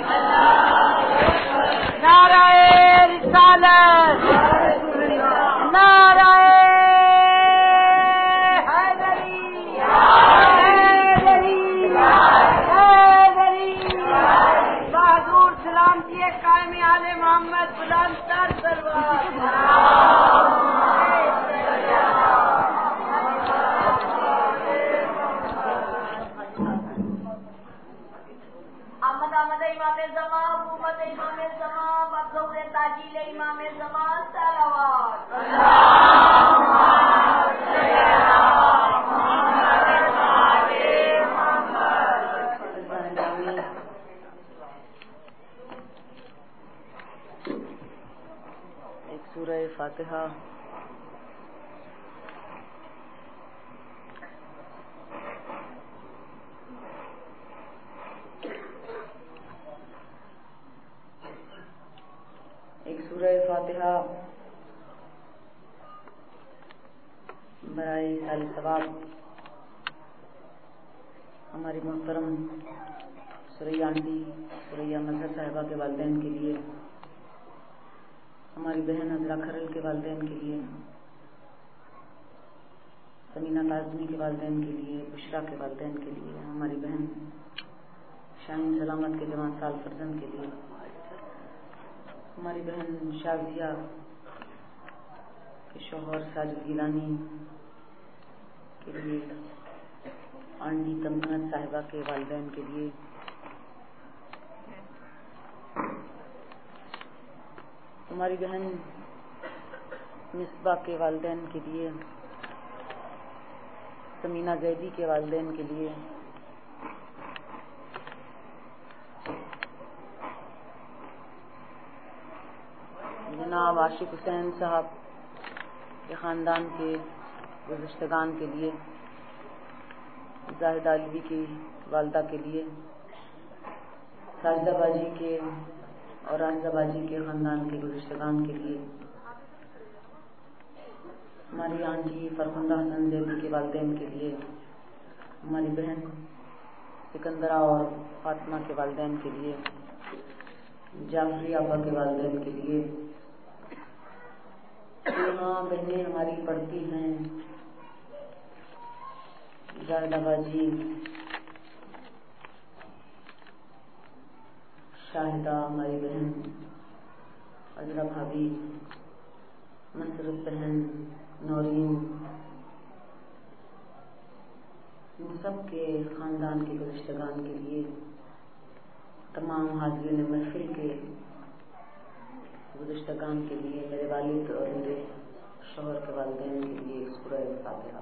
فاتحہ ایک سورہ فاتحہ برائے سال ثواب ہماری محترم سوریا آنٹی سوریا مظہر صاحبہ کے والدین کے لیے، ہماری بہن عذرا کھرل کے والدین کے لیے، سمینہ کاظمی کے والدین کے لیے، بشرا کے والدین کے لیے، ہماری بہن شاہین سلامت کے جوان سال فرزند کے لیے، ہماری بہن شازیہ کے شوہر ساجد گیلانی کے لیے، آنٹی تمکنت صاحبہ کے والدین کے لیے، ہماری بہن مصباح کے والدین کے لیے، سمینہ زیدی کے والدین کے لیے، جناب عاشق حسین صاحب کے خاندان کے گزشتگان کے لیے، زاہد علوی کی والدہ کے لیے، ساجدہ باجی کے اور راجدہ باجی کے خاندان کے گزشتگان کے لیے، ہماری آنٹی فرخندہ حسن زیدی کے والدین کے لیے، ہماری بہن سکندرہ اور فاطمہ کے والدین کے لیے، جعفری آپا کے والدین کے لیے، یہاں بہنیں ہماری پڑھتی ہیں، زاہدہ باجی، شاہدہ ہماری بہن، عذرا بھابھی، مسرت بہن، نورین، ان سب کے خاندان کے گزشتگان کے لیے، تمام حاضرین محفل کے گزشتگان کے لیے، میرے والد اور میرے شوہر کے والدین کے لیے سورہ فاتحہ۔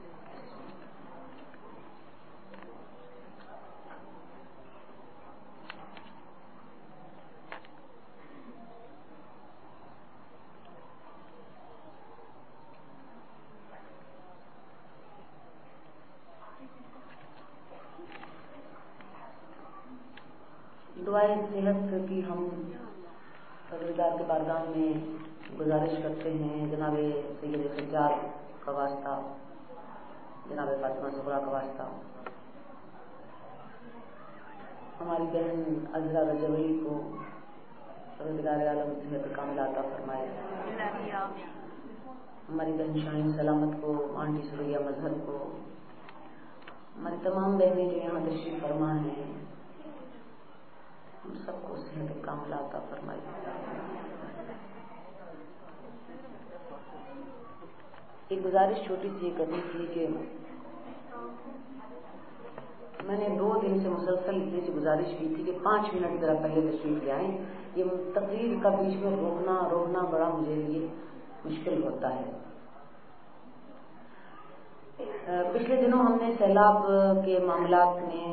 دعائے صحت کی ہم پروردگار کے بارگاہ میں گزارش کرتے ہیں، جناب سید سجاد کا واسطہ، جناب فاطمہ زہرا کا واسطہ، ہماری بہن عذرا رجوی کو پروردگار عالم صحت کاملہ عطا فرمائے، ہماری بہن شاہین سلامت کو، آنٹی سوریا مظہر کو، ہماری تمام بہنیں جو یہاں تشریف فرما ہیں، ہم سب کو صحت کاملہ عطا فرمائے۔ ایک گزارش چھوٹی سی کرنی تھی کہ میں نے 2 دن سے مسلسل اتنی سی گزارش کی تھی کہ 5 منٹ ذرا پہلے تشریف لے آئیں، یہ تقریر کا بیچ میں روکنا بڑا مجھے لیے مشکل ہوتا ہے۔ پچھلے دنوں ہم نے سیلاب کے معاملات میں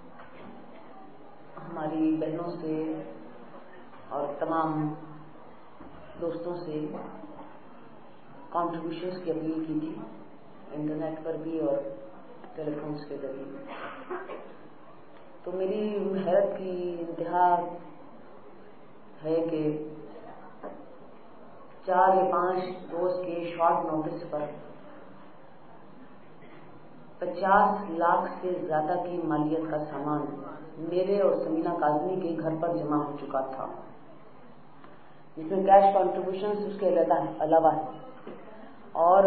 ہماری بہنوں سے اور تمام دوستوں سے کنٹریبیوشنز کی اپیل کی تھی، انٹرنیٹ پر بھی اور ٹیلی فونز کے ذریعے۔ تو میری حیرت کی انتہا ہے کہ 4 یا 5 روز کے شارٹ نوٹس پر 50 لاکھ سے زیادہ کی مالیت کا سامان میرے اور سمینہ کاظمی کے گھر پر جمع ہو چکا تھا، جس میں کیش کنٹریبیوشن اس کے علاوہ ہے۔ اور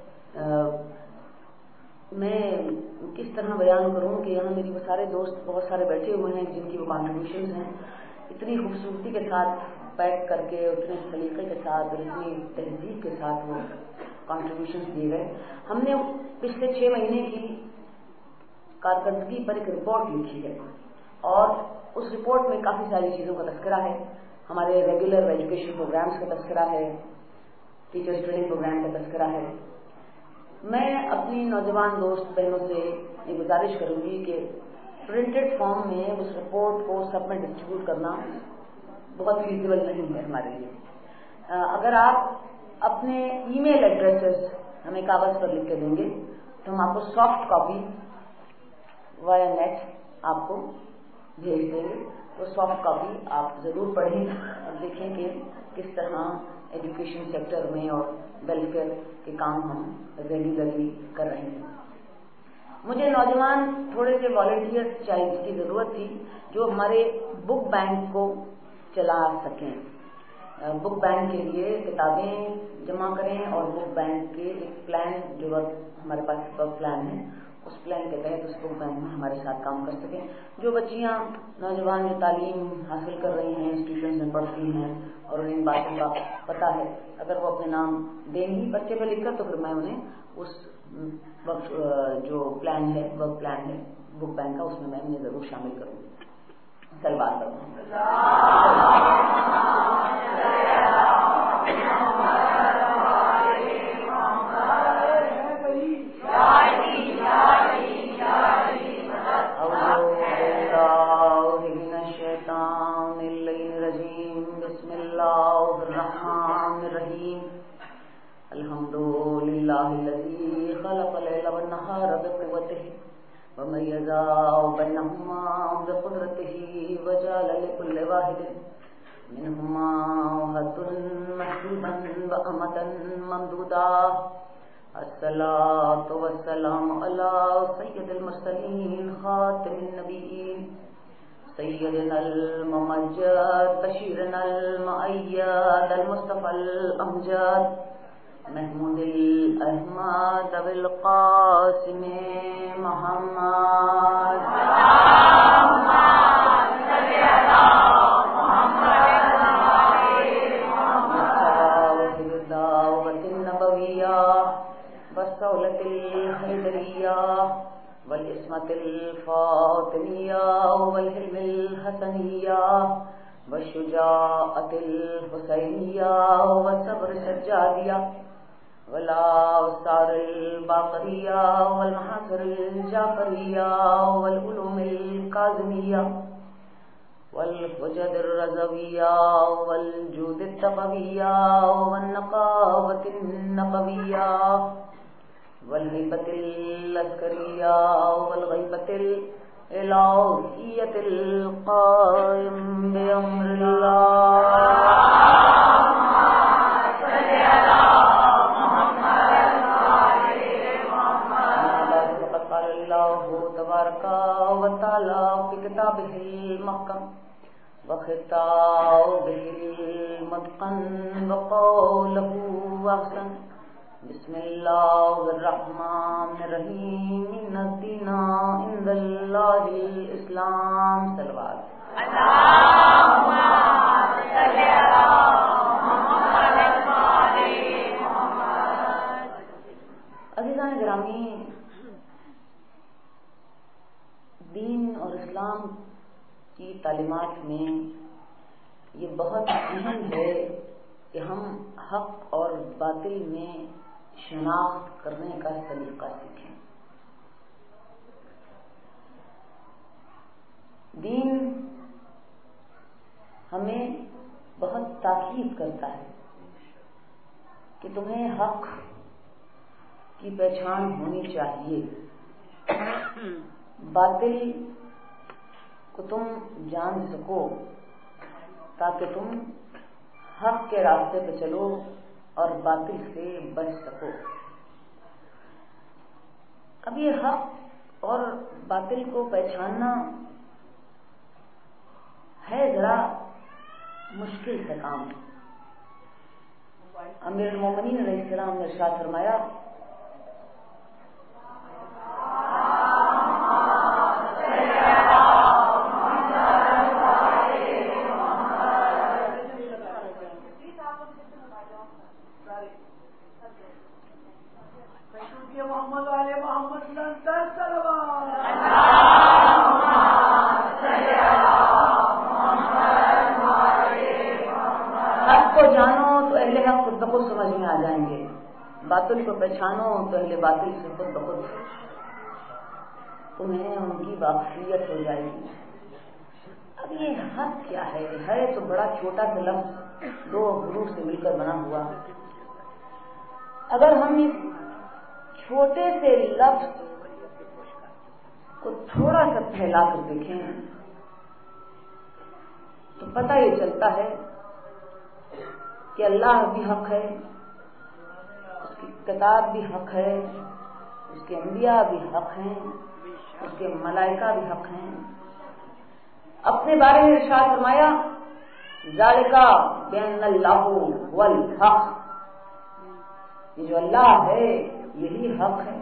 میں کس طرح بیان کروں کہ یہاں میری وہ سارے دوست بہت سارے بیٹھے ہوئے ہیں جن کی وہ کنٹریبیوشنز ہیں، اتنی خوبصورتی کے ساتھ پیک کر کے، اتنے سلیقے کے ساتھ اور اتنی تہذیب کے ساتھ وہ کنٹریبیوشنز دیے گئے۔ ہم نے پچھلے 6 مہینے کی کارکردگی پر ایک رپورٹ لکھی ہے اور اس رپورٹ میں کافی ساری چیزوں کا تذکرہ ہے۔ ہمارے ریگولر ایجوکیشن پروگرامز کا تذکرہ ہے، ٹیچرز ٹریننگ پروگرام کا تذکرہ ہے۔ میں اپنی نوجوان دوست بہنوں سے یہ گزارش کروں گی کہ پرنٹڈ فارم میں اس رپورٹ کو سب میں ڈسٹریبیوٹ کرنا بہت فیزیبل نہیں ہے ہمارے لیے۔ اگر آپ اپنے ای میل ایڈریسز ہمیں کاغذ پر لکھ کے دیں گے تو ہم آپ کو سافٹ کاپی وایا نیٹ آپ کو بھیج دیں گے، تو سافٹ کاپی آپ ضرور پڑھیں اور دیکھیں کہ کس طرح ایجوکیشن سیکٹر میں اور ویلفیئر کے کام ہم ریگولرلی کر رہے ہیں۔ مجھے نوجوان تھوڑے سے والنٹیئرز کی ضرورت تھی جو ہمارے بک بینک کو چلا سکیں۔ بک بینک کے لیے کتابیں جمع کریں اور بک بینک کے ایک پلان جو ہمارے پاس ورک پلان ہے، اس پلان کے تحت اس بک بینک میں ہمارے ساتھ کام کر سکیں۔ جو بچیاں نوجوان جو تعلیم حاصل کر رہی ہیں، انسٹیٹیوشن میں پڑھتی ہیں اور انہیں باتوں کا پتہ ہے، اگر وہ اپنے نام دیں گی پرچے پہ لکھ کر تو پھر میں انہیں اس وقت جو پلان ہے، ورک پلان ہے بک بینک کا، اس میں انہیں ضرور شامل کروں گی۔ سلوات کروں وميز بينهما بقدرته وجعل لكل واحد منهما حد محدودا وأمدا ممدودا الصلاة والسلام على سيد المرسلين خاتم النبيين سيدنا الممجد بشيرنا المؤيد المصطفى الأمجد محمود الأحمد بالقاسم محمد الدعوة النبوية والصولة الخيرية والعصمة الفاطمية والحلم الحسنية والشجاعة الحسينية والصبر السجادية والآثار الباقرية والمحاصر الجعفرية والعلوم الكاظمية والحجج الرضوية والجود التقوية والنقاوة النقوية والهيبة العسكرية والغيبة الإلهية القائم بأمر الله كتابه المحكم وخطابه المتقن وقوله أحسن بسم الله الرحمن الرحيم إن الدين عند الله الإسلام صلوات اللهم صل على محمد محمد۔ عزیزان گرامی، دین اور اسلام کی تعلیمات میں یہ بہت اہم ہے کہ ہم حق اور باطل میں شناخت کرنے کا طریقہ سیکھیں۔ دین ہمیں بہت تاکید کرتا ہے کہ تمہیں حق کی پہچان ہونی چاہیے، باطل کو تم جان سکو تاکہ تم حق کے راستے پہ چلو اور باطل سے بچ سکو۔ اب یہ حق اور باطل کو پہچاننا ہے ذرا مشکل سے کام. امیر المومنین علیہ السلام نے ارشاد فرمایا باطل کو پہچانو تو اہل باطل سے خود بخود تمہیں ان کی واقفیت ہو جائے گی. اب یہ حق کیا ہے تو بڑا چھوٹا سا لفظ دو حروف سے مل کر بنا ہوا. اگر ہم اس چھوٹے سے لفظ کو تھوڑا سا پھیلا کر دیکھیں تو پتہ یہ چلتا ہے کہ اللہ بھی حق ہے, اس کی کتاب بھی حق ہے, اس کے انبیاء بھی حق ہیں, اس کے ملائکہ بھی حق ہیں. اپنے بارے میں ارشاد فرمایا ذالک بان اللہ هو الحق, یہ جو اللہ ہے یہی حق ہے.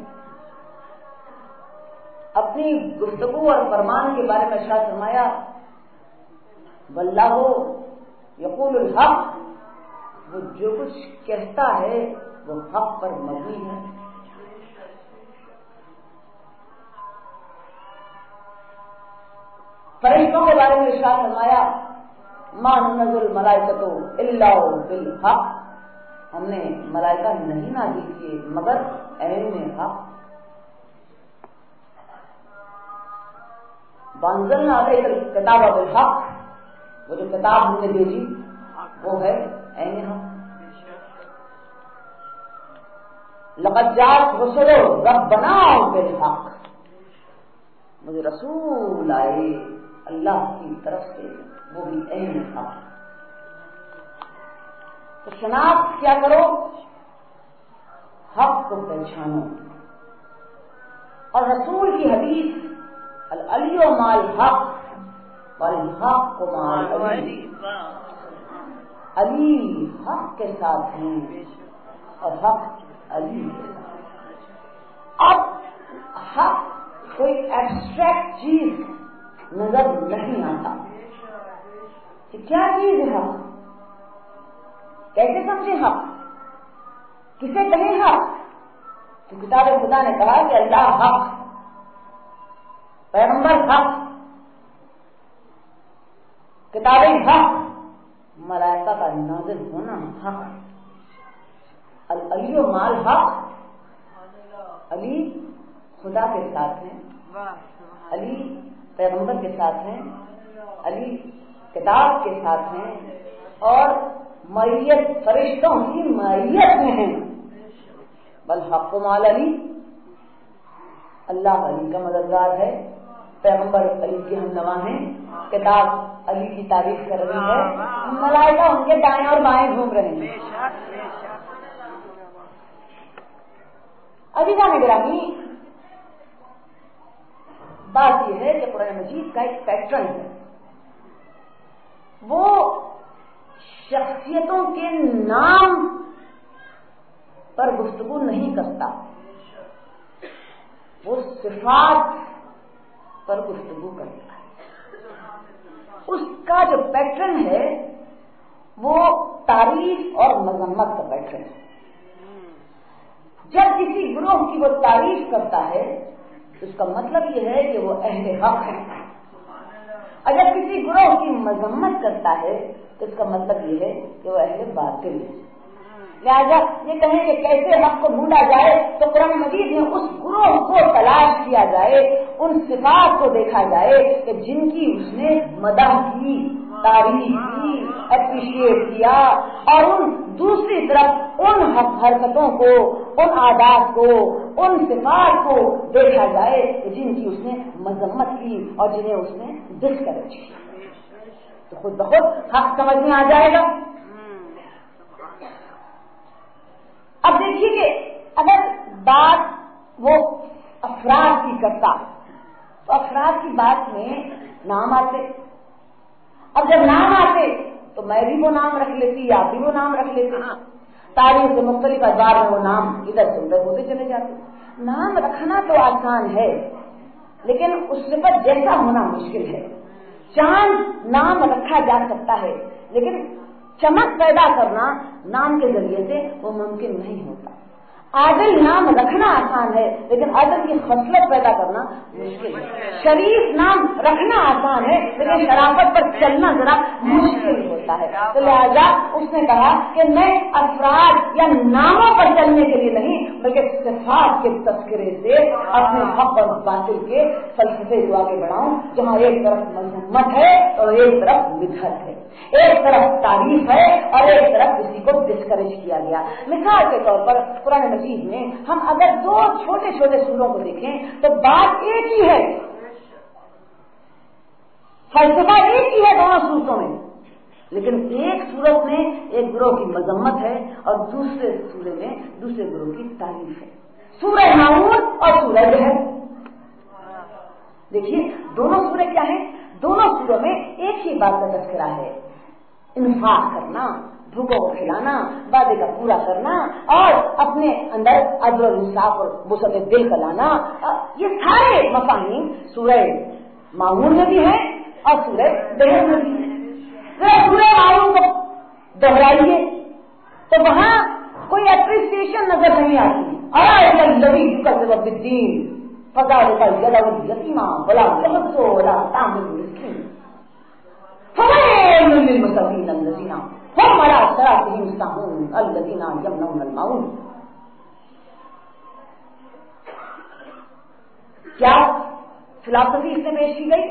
اپنی گفتگو اور فرمان کے بارے میں ارشاد فرمایا واللہ یقول الحق, وہ جو کچھ کہتا ہے وہ حق پر مبنی ہے. فرشتوں کے بارے میں ارشاد فرمایا ما ننزل الملائکۃ الا بالحق, ہم نے ملائکہ نہیں نازل کیے مگر عین حق. وانزلنا علیک الکتاب بالحق, وہ جو کتاب ہم نے بھیجی وہ ہے عین حق. لقد جاءت رسل ربنا بالحق, مجھے رسول آئے اللہ کی طرف سے وہ بھی عین حق. تو شناخت کیا کرو, حق کو پہچانو. اور رسول کی حدیث العلی مع الحق والحق مع العلی, علی حق کے ساتھ ہیں اور حق علی کے ساتھ. اب حق کوئی ایبسٹریکٹ چیز نظر نہیں آتا کہ کیا چیز ہے حق, کیسے سمجھے حق, کسے کہیں حق. تو کتاب خدا نے کہا کہ اللہ حق, پیغمبر حق, کتابیں حق, ملائکہ کا نازل ہونا حق. العلی مع الحق, علی خدا کے ساتھ ہیں, علی پیغمبر کے ساتھ ہیں, علی کتاب کے ساتھ ہیں, اور معیت فرشتوں کی معیت میں ہیں. والحق مع العلی, اللہ علی کا مددگار ہے, پیغمبر علی کے ہمنوا ہیں, کتاب علی کی تعریف کر رہی ہے, ملائکہ ان کے دائیں اور بائیں گھوم رہے ہیں. عزیزان گرامی, بات یہ ہے کہ قرآن مجید کا ایک پیٹرن ہے, وہ شخصیتوں کے نام پر گفتگو نہیں کرتا, وہ صفات پر گفتگو کرتا ہے. اس کا جو پیٹرن ہے وہ تعریف اور مذمت کا پیٹرن ہے. جب کسی گروہ کی وہ تعریف کرتا ہے تو اس کا مطلب یہ ہے کہ وہ اہل حق ہے. اگر کسی گروہ کی مذمت کرتا ہے تو اس کا مطلب یہ ہے کہ وہ اہل باطل ہے. لہذا یہ کہیں کہ کیسے حق کو ڈھونڈا جائے تو قرآن مجید میں اس گروہ کو تلاش کیا جائے, ان صفات کو دیکھا جائے کہ جن کی اس نے مدح کی, تعریف کی, اپریشیٹ کیا, اور ان دوسری طرف ان حرکتوں کو, ان عادات کو, ان صفات کو دیکھا جائے کہ جن کی اس نے مذمت کی اور جنہیں اس نے ڈسکریج کیا, تو خود بخود حق سمجھ میں آ جائے گا. اب دیکھیے کہ اگر بات وہ अफराद की करता, तो अफराद की बात में नाम आते। अब जब नाम आते तो मैं भी वो नाम रख लेती, आप भी वो नाम रख लेते। तारीख से मुख्तलिफ अखबार में वो नाम इधर से उधर होते चले जाते। नाम रखना तो आसान है, लेकिन उस पर जैसा होना मुश्किल है। चांद नाम रखा जा सकता है, लेकिन चमक पैदा करना नाम के जरिए से वो मुमकिन नहीं होता। आदिल नाम रखना आसान है, लेकिन आदिल की खसलत पैदा करना मुश्किल है। शरीफ नाम रखना आसान है, लेकिन शराफत पर चलना जरा मुश्किल होता है। तो लिहाजा उसने कहा कि मैं अफराद या नामों पर चलने के लिए नहीं, बल्कि सिफात के तस्करे से अपने हक और बातिल के फलसफे को आगे बढ़ाऊं, जहाँ एक तरफ मजम्मत है और एक तरफ मिदहत है, एक तरफ तारीफ है और एक तरफ किसी को डिस्करेज किया गया। मिसाल के तौर पर कुरान मजीद में हम अगर दो छोटे छोटे सूरों को देखें तो बात एक ही है, फलसफा एक ही है दोनों सूरतों में, लेकिन एक सूरत में एक ग्रोह की मजम्मत है और दूसरे सूरे में दूसरे ग्रोह की तारीफ है। सूरह माऊन और सूरह जहर, देखिए दोनों सूरे क्या है? दोनों सूरों में एक ही बात का तज़किरा है, इंफाक करना, भूखों को खिलाना, वादे का पूरा करना और अपने अंदर अदल और इंसाफ और वुसअत दिल का लाना। ये सारे मफ़ाहीम सूरह माऊन में भी है और सूरह जहर में भी है। सूरह माऊन को दोहराइए तो वहां कोई एप्रिसिएशन नजर नहीं आती। क्या फिलॉसफी इससे पेश की गई?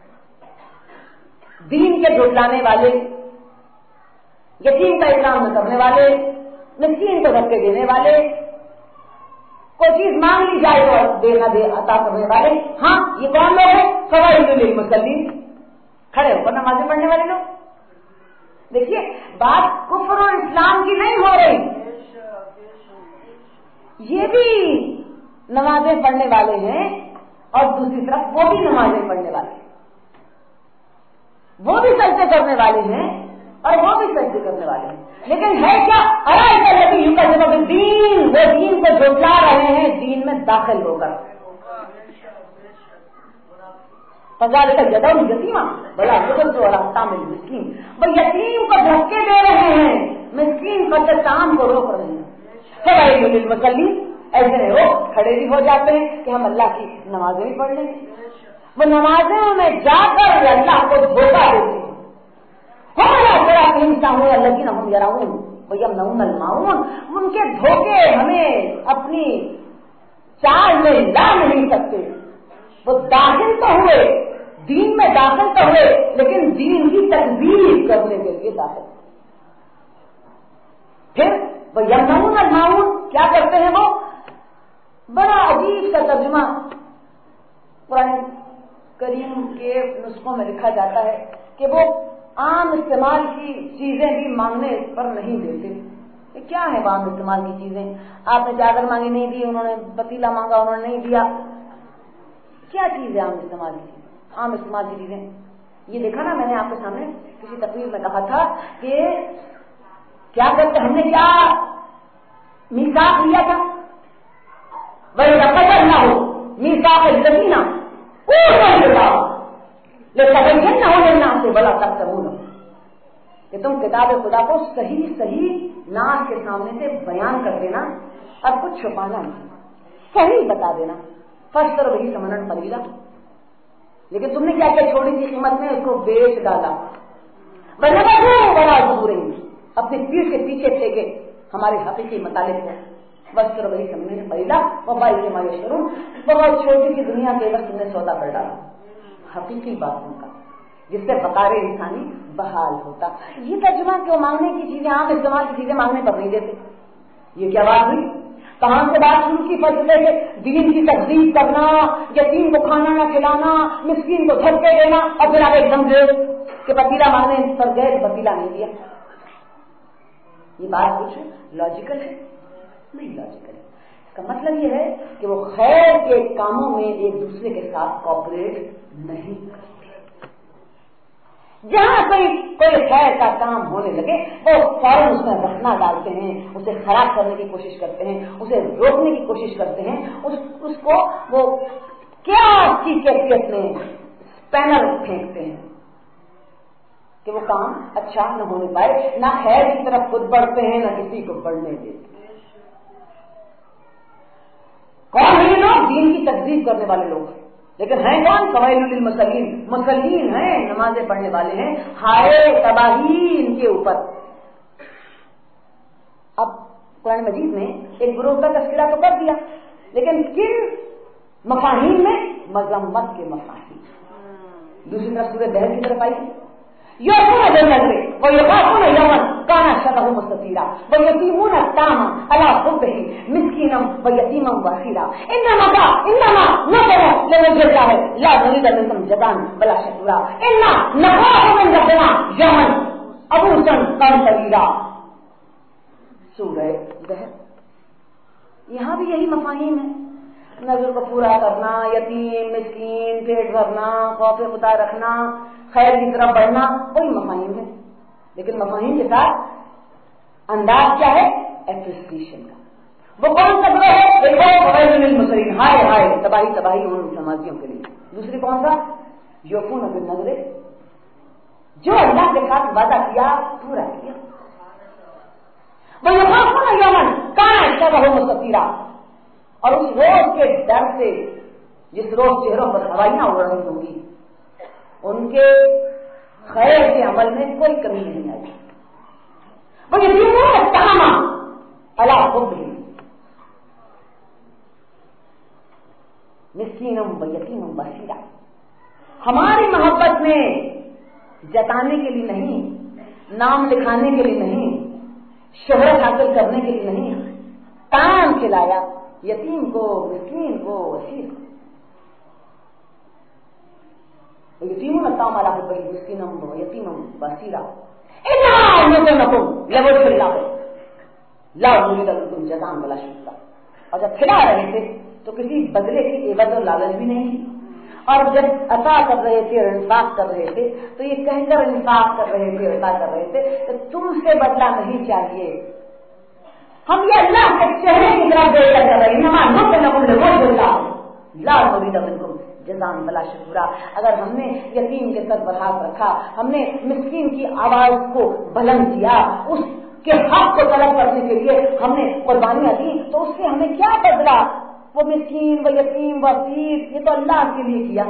दीन के झुटलाने वाले, यतीम का इकराम न करने वाले, मिस्कीन को धक्के देने वाले, कोई चीज मांग ली जाए तो देना दे अता करने वाले। हाँ, ये कौन लोग हैं? फवाइलुल मुसल्लीन, खड़े होकर नमाजें पढ़ने वाले लोग। देखिए बात कुफ्र और इस्लाम की नहीं हो रही, ये भी नमाजें पढ़ने वाले हैं और दूसरी तरफ वो भी नमाजें पढ़ने वाले, वो भी सजदे करने वाले हैं और वो भी सजदे करने वाले हैं। लेकिन है क्या? दीन, वो दीन को झुठला रहे हैं दीन में दाखिल होकर। यतीमा भला मिस्कीन, वो यतीम को धक्के दे रहे हैं, मिस्कीन पर काम को रोक रहे हैं। मुसल्लीन ऐसे नहीं, वो खड़े भी हो जाते हैं कि हम अल्लाह की नमाजें भी पढ़ लेंगे। वो नमाजों में जाकर अल्लाह को धोखा देते हैं। उनके धोखे हमें अपनी चाल में ला नहीं सकते। वो दाखिल तो हुए, दीन में दाखिल तो हुए, लेकिन दीन की तकदीर करने के लिए दाखिल। फिर वो यमनऊन अलमाऊन क्या करते हैं? वो बड़ा अजीब सा तर्जुमा कुरान करीम के नुस्खों में लिखा जाता है कि वो आम इस्तेमाल की चीजें भी मांगने पर नहीं देते। ये क्या है वो आम इस्तेमाल की चीजें? आपने चादर मांगी नहीं दी, उन्होंने पतीला मांगा उन्होंने नहीं दिया। क्या चीज है आम इस्तेमाल की? आम इस्तेमाल की चीजें ये देखा ना, मैंने आपके सामने किसी तकरीर में कहा था कि क्या करते, हमने क्या मीसाक लिया था? वही रखा ना हो मीसाक लदीना से बड़ा तक कि तुम किताब खुदा को सही सही नाश के सामने से बयान कर देना और कुछ छुपाना नहीं, सही बता देना। फस्तर वही समनन परीला, लेकिन तुमने क्या क्या छोड़ी थी कीमत में, उसको बेच डाला। बड़ा दूर अपनी पीठ के पीछे फेंके हमारे हकीकी मताले को। वस्त्र वही समझने परीला वबाई के मायूस करूं, बहुत छोटी सी दुनिया के वक्त तुमने सौदा कर डाला हकीकी बातों का, जिससे बकारे इंसानी बहाल होता। ये तर्जुमा क्यों? मांगने की चीजें, आम इस्तेमाल की चीजें मांगने पर नहीं देते। ये क्या बात हुई? कहां से बात शुरू की? फलसफे के दीन की तकदीर करना, यतीम को खाना न खिलाना, मिस्कीन को धक्के देना, और फिर आप एकदम जो कि पतीला मांगने पर गए तो पतीला नहीं दिया। ये बात कुछ लॉजिकल है? नहीं लॉजिकल है। کا مطلب یہ ہے کہ وہ خیر کے کاموں میں ایک دوسرے کے ساتھ کوآپریٹ نہیں کرتے. جہاں کوئی خیر کا کام ہونے لگے وہ فوراً اس میں رکھنا ڈالتے ہیں, اسے خراب کرنے کی کوشش کرتے ہیں, اسے روکنے کی کوشش کرتے ہیں, اس کو وہ کیا کی کیفیت میں پینل پھینکتے ہیں کہ وہ کام اچھا نہ ہونے پائے, نہ خیر کی طرف خود بڑھتے ہیں نہ کسی کو بڑھنے دیتے. کون ہیں لوگ؟ دین کی تکذیب کرنے والے لوگ, لیکن ہیں کون؟ فوائل للمصلین, مصلین ہیں, نمازیں پڑھنے والے ہیں. ہائے تباہی ان کے اوپر. اب قرآن مجید نے ایک گروہ کا تذکرہ تو کر دیا, لیکن کن مفاہیم میں؟ مذمت کے مفاہیم. دوسری طرف سورہ بحر کی طرف آئی, یوفون بالنذر ویخافون یوما کان شرہ مستطیرا ویتیمون الطعام علی حبہ مسکینا ویتیما واسیرا انما نظر لوجه الله لا نريد منكم جزاء ولا شكورا انا نخاف من ربنا یوما عبوسا قمطريرا. سورہ بحر. یہاں بھی یہی مفاہیم ہے, نظر کو پورا کرنا, یتیم مسکین پیٹ بھرنا, خوف خدا رکھنا, خیر کی طرف بڑھنا, وہی مفاہیم ہے. لیکن مفاہیم کے ساتھ انداز کیا ہے؟ اپریسیشن کا. وہ کون سا گروہ ہے؟ ایک فوائل للمصلین, ہائے ہائے تباہی تباہی ان سماجیوں کے لیے. دوسری کون سا؟ یوفون بالنذر, جو اللہ کے ساتھ وعدہ کیا پورا کیا. ویخافون یوما کان شرہ مستطیرا, اور اس روز کے ڈر سے جس روز چہروں پر ہوائیاں اڑ رہی ہوں گی, ان کے خیر کے عمل میں کوئی کمی نہیں آئی. وہ یتیمون الطعام علی حبہ مسکینا ویتیما واسیرا. ہماری محبت میں جتانے کے لیے نہیں, نام لکھانے کے لیے نہیں, شہرت حاصل کرنے کے لیے نہیں, طعام کھلایا یتیم کو, مسکین کو, اسیر کو. یتیمون الطعام علی حبہ مسکینا ویتیما واسیرا انما نطعمکم لوجه اللہ لا نريد منکم جزاء ولا شکورا. اور جب کھلا رہے تھے تو کسی بدلے کی عوض اور لالچ بھی نہیں تھی, اور جب عطا کر رہے تھے اور انفاق کر رہے تھے تو یہ کہہ کر انفاق کر رہے تھے, عطا کر رہے تھے کہ تم سے بدلہ نہیں چاہیے, ہم یہ اللہ کے چہرے کی طرف دیکھ کر رہے ہیں. انما نطعمکم لوجه اللہ لا نريد منکم جزاء ولا شکورا. اگر ہم نے یتیم کے سر پر ہاتھ رکھا, ہم نے مسکین کی آواز کو بلند کیا, اس کے حق کو طلب کرنے کے لیے ہم نے قربانیاں دی, تو اس سے ہمیں کیا بدلا؟ وہ مسکین و یتیم و اسیر, یہ تو اللہ کے لیے کیا.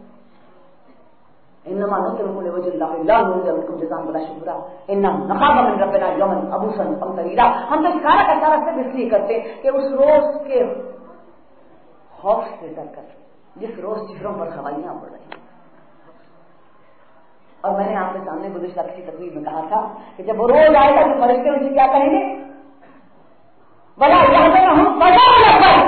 انما نطعمکم لوجه اللہ لا نريد منکم جزاء ولا شکورا انا نخاف من ربنا یوما عبوسا قمطريرا. ہم تو سارا کا سارا صرف اس لیے کرتے کہ اس روز کے خوف سے ڈر کر, جس روز چہروں پر ہوائیاں اڑ رہی ہیں. اور میں نے آپ کے سامنے گزشتہ کسی تقریر میں کہا تھا کہ جب وہ روز آئے گا تو فرشتے ان سے کیا کہیں گے؟ بلا یحزنہم فزع اکبر,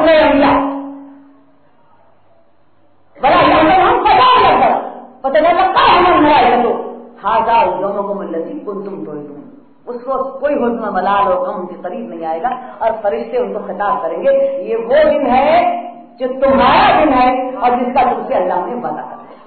بلا یحزنہم فزع اکبر فتتلقاہم الملائکۃ ھذا یومکم الذی کنتم توعدون. اس روز کوئی حزن و ملال اور غم کے قریب نہیں آئے گا, اور فرشتے ان کو خطاب کریں گے, یہ وہ دن ہے جو تمہارا دن ہے اور جس کا تم سے اللہ نے وعدہ کر دیا.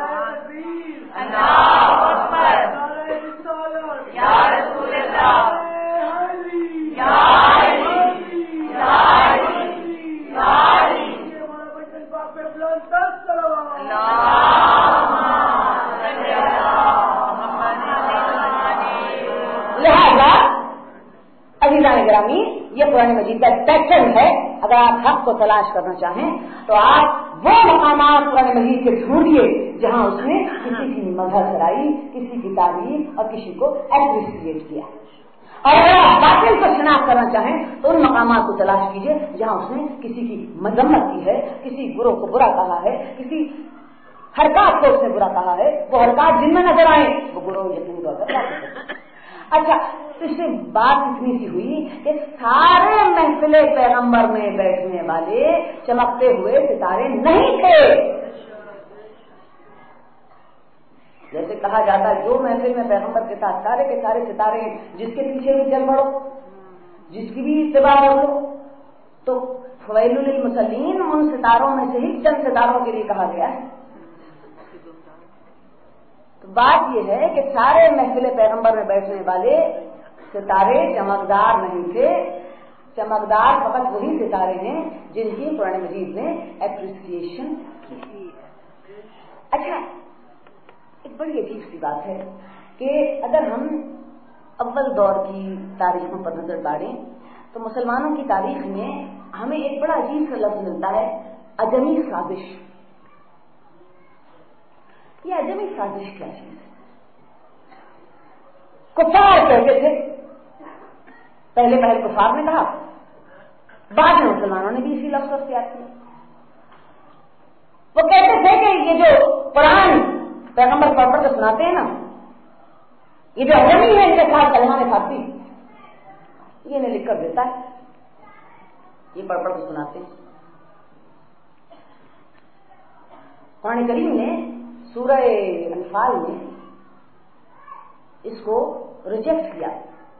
لہذا عزیزان گرامی, یہ قرآن مجید کا پیٹرن ہے. اگر آپ حق کو تلاش کرنا چاہیں تو آپ وہ مقامات قرآن مجید کے ڈھونڈیے جہاں اس نے کسی کی مدح کرائی, کسی کی تعریف اور کسی کو اپریشیٹ کیا. اور اگر آپ باطل کو شناخت کرنا چاہیں تو ان مقامات کو تلاش کیجیے جہاں اس نے کسی کی مذمت کی ہے, کسی گروہ کو برا کہا ہے, کسی حرکات کو اس نے برا کہا ہے. وہ حرکات جن میں نظر آئے وہ گروہ یقینی طور پر. اچھا, اس سے بات اتنی سی ہوئی کہ سارے محفل پیغمبر میں بیٹھنے والے چمکتے ہوئے ستارے نہیں تھے. جیسے کہا جاتا ہے جو محفل میں پیغمبر کے ساتھ سارے کے سارے ستارے ہیں, جس کے پیچھے بھی چل پڑو, جس کی بھی اتباع کر لو, تو فویل للمصلین ان ستاروں میں سے ہی چند ستاروں کے لیے کہا گیا ہے. تو بات یہ ہے کہ سارے محفل پیغمبر میں بیٹھنے والے ستارے چمکدار نہیں تھے. چمکدار فقط وہی ستارے ہیں جن کی قرآن مجید نے اپریسیشن کی. اچھا، ایک بڑی عجیب سی بات ہے کہ اگر ہم اول دور کی تاریخوں پر نظر ڈالیں تو مسلمانوں کی تاریخ میں ہمیں ایک بڑا عجیب سا لفظ ملتا ہے، عجمی سازش. یہ عجمی سازش کیا چیز ہے؟ کفار کہتے تھے، پہلے کفار نے کہا، بعد میں مسلمانوں نے بھی اسی لفظ کو اختیار کیا. وہ کہتے تھے کہ یہ جو قرآن پیغمبر پڑھ کر سناتے ہیں نا، یہ جو عجمی ہے ان کے ساتھ کلمہ میں کھاتی، یہ انہیں لکھ کر دیتا ہے، یہ پڑھ کر سناتے ہیں. قرآن کریم نے سورہ انفال میں اس کو ریجیکٹ کیا.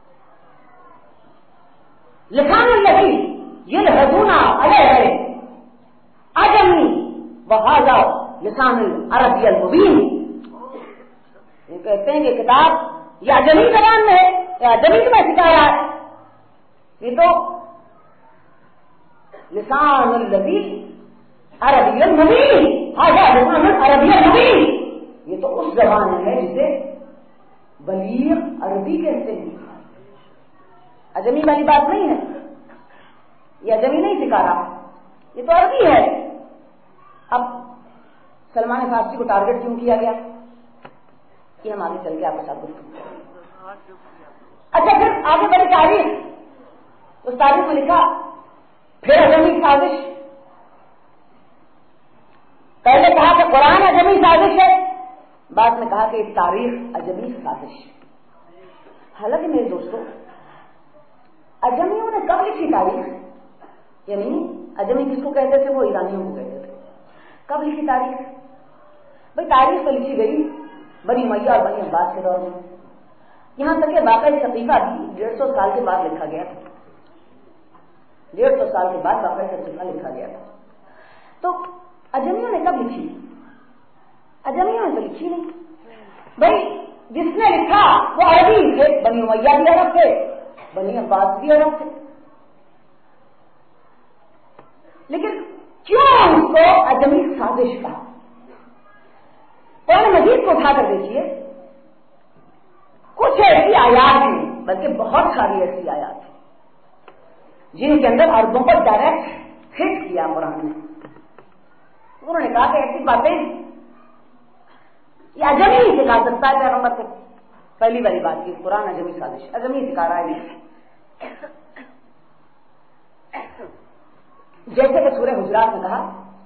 لسان الذی یلحظون علیہ عجمی وہذا لسان العربی المبین. یہ کہتے ہیں کہ کتاب یہ عجمی زبان میں ہے، یا عجمی میں سکھا رہا ہے. یہ تو لسان الذی عربی المبین، هذا لسان العربی المبین، یہ تو اس زبان میں ہے جسے بلیغ عربی کہتے ہیں. عجمی والی بات نہیں ہے، یہ عجمی نہیں سکھا رہا، یہ تو عربی ہے. اب سلمان فارسی کو ٹارگٹ کیوں کیا گیا، یہ ہم آگے چل کے آپ کے ساتھ گفتگو. اچھا، پھر آگے بڑی تاریخ، اس تاریخ میں لکھا پھر عجمی سازش. پہلے کہا کہ قرآن عجمی سازش ہے، بعد میں کہا کہ تاریخ عجمی سازش. حالانکہ میرے دوستوں، اجمیوں نے کب لکھی تاریخ؟ یعنی اجمی کس کو کہتے تھے؟ وہ ایرانیوں کو کہتے تھے. کب لکھی تاریخ؟ بھائی تاریخ تو لکھی گئی بنی امیہ اور بنی عباس کے دور میں. یہاں تک کہ واقعی صحیفہ بھی 150 سال کے بعد لکھا گیا تھا. 150 سال کے بعد واقعی صحیفہ لکھا گیا تھا. تو اجمیوں نے کب لکھی؟ اجمیوں نے تو لکھی نہیں. بھائی جس نے لکھا وہ عربی تھے، بنی امیہ بھی عرب تھے، بنی عباس بھی عرب تھے. لیکن کیوں اس کو عجمی سازش کہا؟ قرآن مجید کو اٹھا کر دیکھیے، کچھ ایسی آیات ہیں، بلکہ بہت ساری ایسی آیات ہیں جن کے اندر عربوں کو ڈائریکٹ ہٹ کیا قرآن نے. انہوں نے کہا کہ ایسی باتیں یہ اجمی ہی سکھا سکتا ہے پیغمبر سے. پہلی والی بات کی قرآن عجمی سازش، اجمی سکھا رہا ہے. جیسے کہ سورہ حجرات میں کہا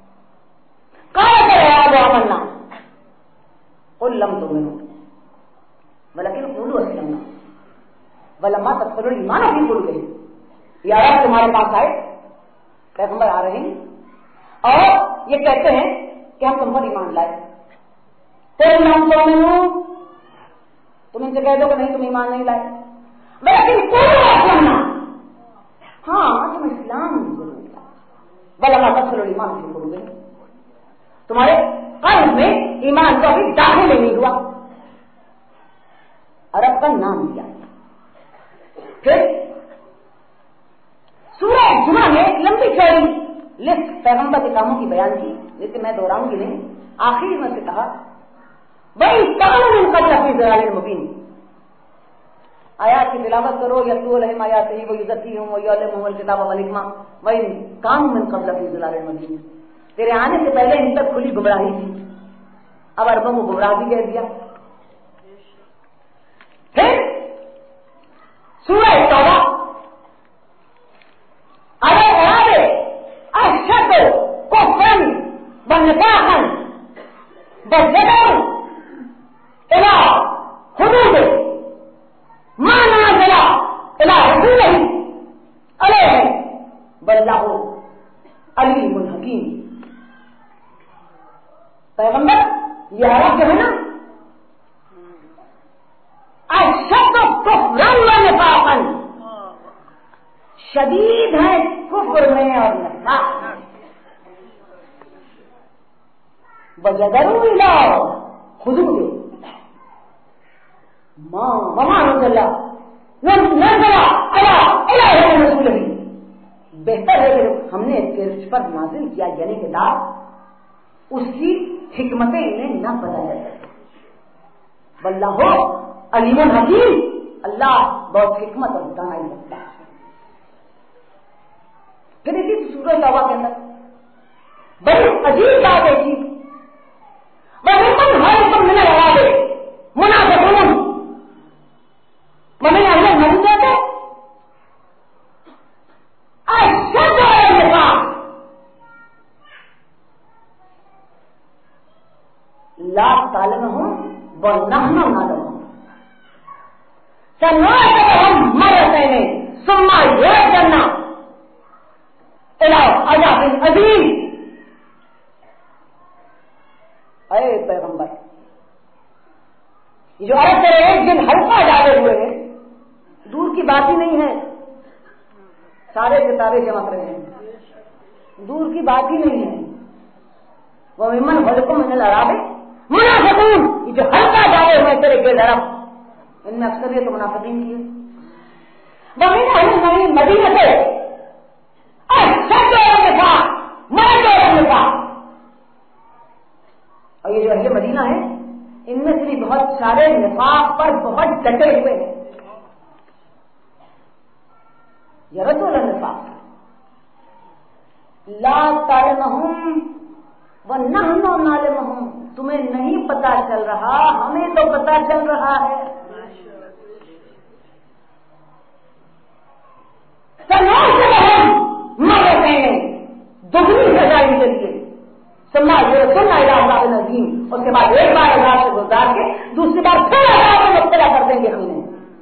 قل لم تؤمنوا ولكن قولوا اسلمنا ولما تدخلوا الايمان في قلوبكم. یا رب تمہارے پاس آئے، پیغمبر آ رہے ہیں اور یہ کہتے ہیں کہ ہم تم پر ایمان لائے. قل لم تؤمنوا، تم ان سے کہہ دو کہ نہیں تم ایمان نہیں لائے، لیکن قولوا اسلمنا، ہاں تم اسلام ضرور لائے. ولما تدخلوا الايمان في قلوبكم، تمہارے قلب میں ایمان کا بھی داخل نہیں ہوا. عرب کا نام لیا. پھر سورہ جمعہ میں ایک لمبی چوڑی لسٹ پیغمبر کے کاموں کی بیان کی، جسے میں دہراؤں گی نہیں. آخری میں سے کہا بھائی قانون قبل فی ضلال مبین، آیات کی تلاوت کرو، یتلو علیہم آیاتہ ویزکیہم ویعلمہم الکتاب والحکمہ وَإِن من قبل فی ضلال مبین. تیرے آنے سے پہلے ان تک کھلی گمراہی تھی، اب عربوں کو گمراہ بھی کہہ دیا. پھر سورہ توبہ اشد کفرا ونفاقا وزجرا الى حدود ما نزل الى رسوله علیہ واللہ علیم حکیم. پیغمبر یہ عرب جو ہے نا، اشد کفرا ونفاقا، شدید ہے کفر میں اور نفاق وجدروا الى حدود ما نزل رسول. بہتر ہے کہ ہم نے اس پر نازل کیا یعنی کتاب اس کی حکمتیں انہیں نہ پتہ چلے. واللہ علیم حکیم, اللہ بہت حکمت اور دانائی رکھتا ہے. پھر اسی سورہ توبہ کے اندر بڑی عجیب بات ہے کہ وَمِمَّنْ حَوْلَكُم مِّنَ الْأَعْرَابِ مُنَافِقُونَ وَمِنْ أَهْلِ الْمَدِينَةِ أَشَدُّ عَلَى النِّفَاقِ لَا تَعْلَمُهُمْ وَنَحْنُ نَعْلَمُهُمْ سَنُعَذِّبُهُمْ مَرَّتَيْنِ ثُمَّ يَرْجِعُونَ إِلَىٰ عَذَابٍ عَظِيمٍ. اے پیغمبر, جو عرب سے ایک دن ہلکا ڈالے ہوئے ہیں, دور کی بات ہی نہیں ہے, سارے ستارے چمک رہے ہیں, دور کی بات ہی نہیں ہے. وہ ممن حلقم من العراب منافقون, جو ہلکا ڈالے ہوئے تیرے گرد عرب, ان میں اکثریت تو منافقین کی ہے. وہ من اہل مدینہ سے اشد النفاق مرد النفاق, اور یہ جو اہل مدینہ ہے ان میں سے بھی بہت سارے نفاق پر بہت ڈٹے ہوئے ہیں. یرد النفاق لا تعلمہم ونحن نعلمہم, تمہیں نہیں پتا چل رہا, ہمیں تو پتا چل رہا ہے. دگنی سزا ان کے لیے نظیم, اس کے بعد ایک بار عذاب سے گزار کے دوسری بار پھر عذاب میں مبتلا کر دیں گے ہم نے.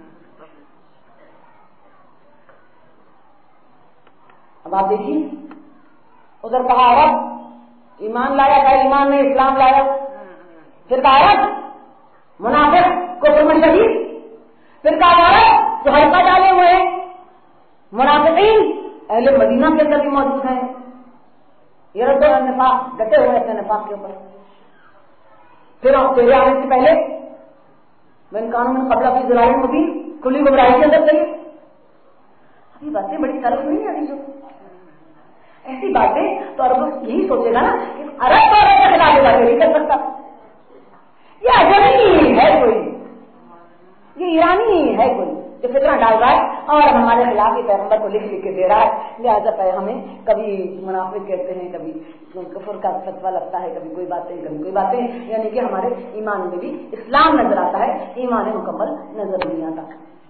اب آپ دیکھیے ادھر کہا عرب ایمان لایا, کہا ایمان میں اسلام لایا, پھر کہا عرب منافق کفر میں شدید, پھر کہا عرب جو ہلکا ڈالے ہوئے ہیں منافقین اہل مدینہ کے اندر بھی موجود ہیں. یہ رد النفاق ڈٹے ہوئے اپنے نفاق کے اوپر. پھر تیرے آنے سے پہلے میں قانون قبلہ کی ذرائع مبین کھلی گمراہی کے اندر چلیے. ابھی باتیں بڑی طرف نہیں آ رہی, جو ایسی باتیں تو عرب یہی سوچے گا نا کہ عرب تو عرب کے خلاف باتیں نہیں کر سکتا, یہ اجمی ہے کوئی, یہ ایرانی ہے کوئی جو فتنہ ڈال رہا ہے اور ہمارے خلاف ہی پیغمبر کو لکھ کے دے رہا ہے. لہٰذا ہمیں کبھی منافق کہتے ہیں, کبھی کفر کا فتویٰ لگتا ہے, کبھی کوئی باتیں کبھی کوئی باتیں, یعنی کہ ہمارے ایمان میں بھی اسلام نظر آتا ہے, ایمان مکمل نظر نہیں آتا.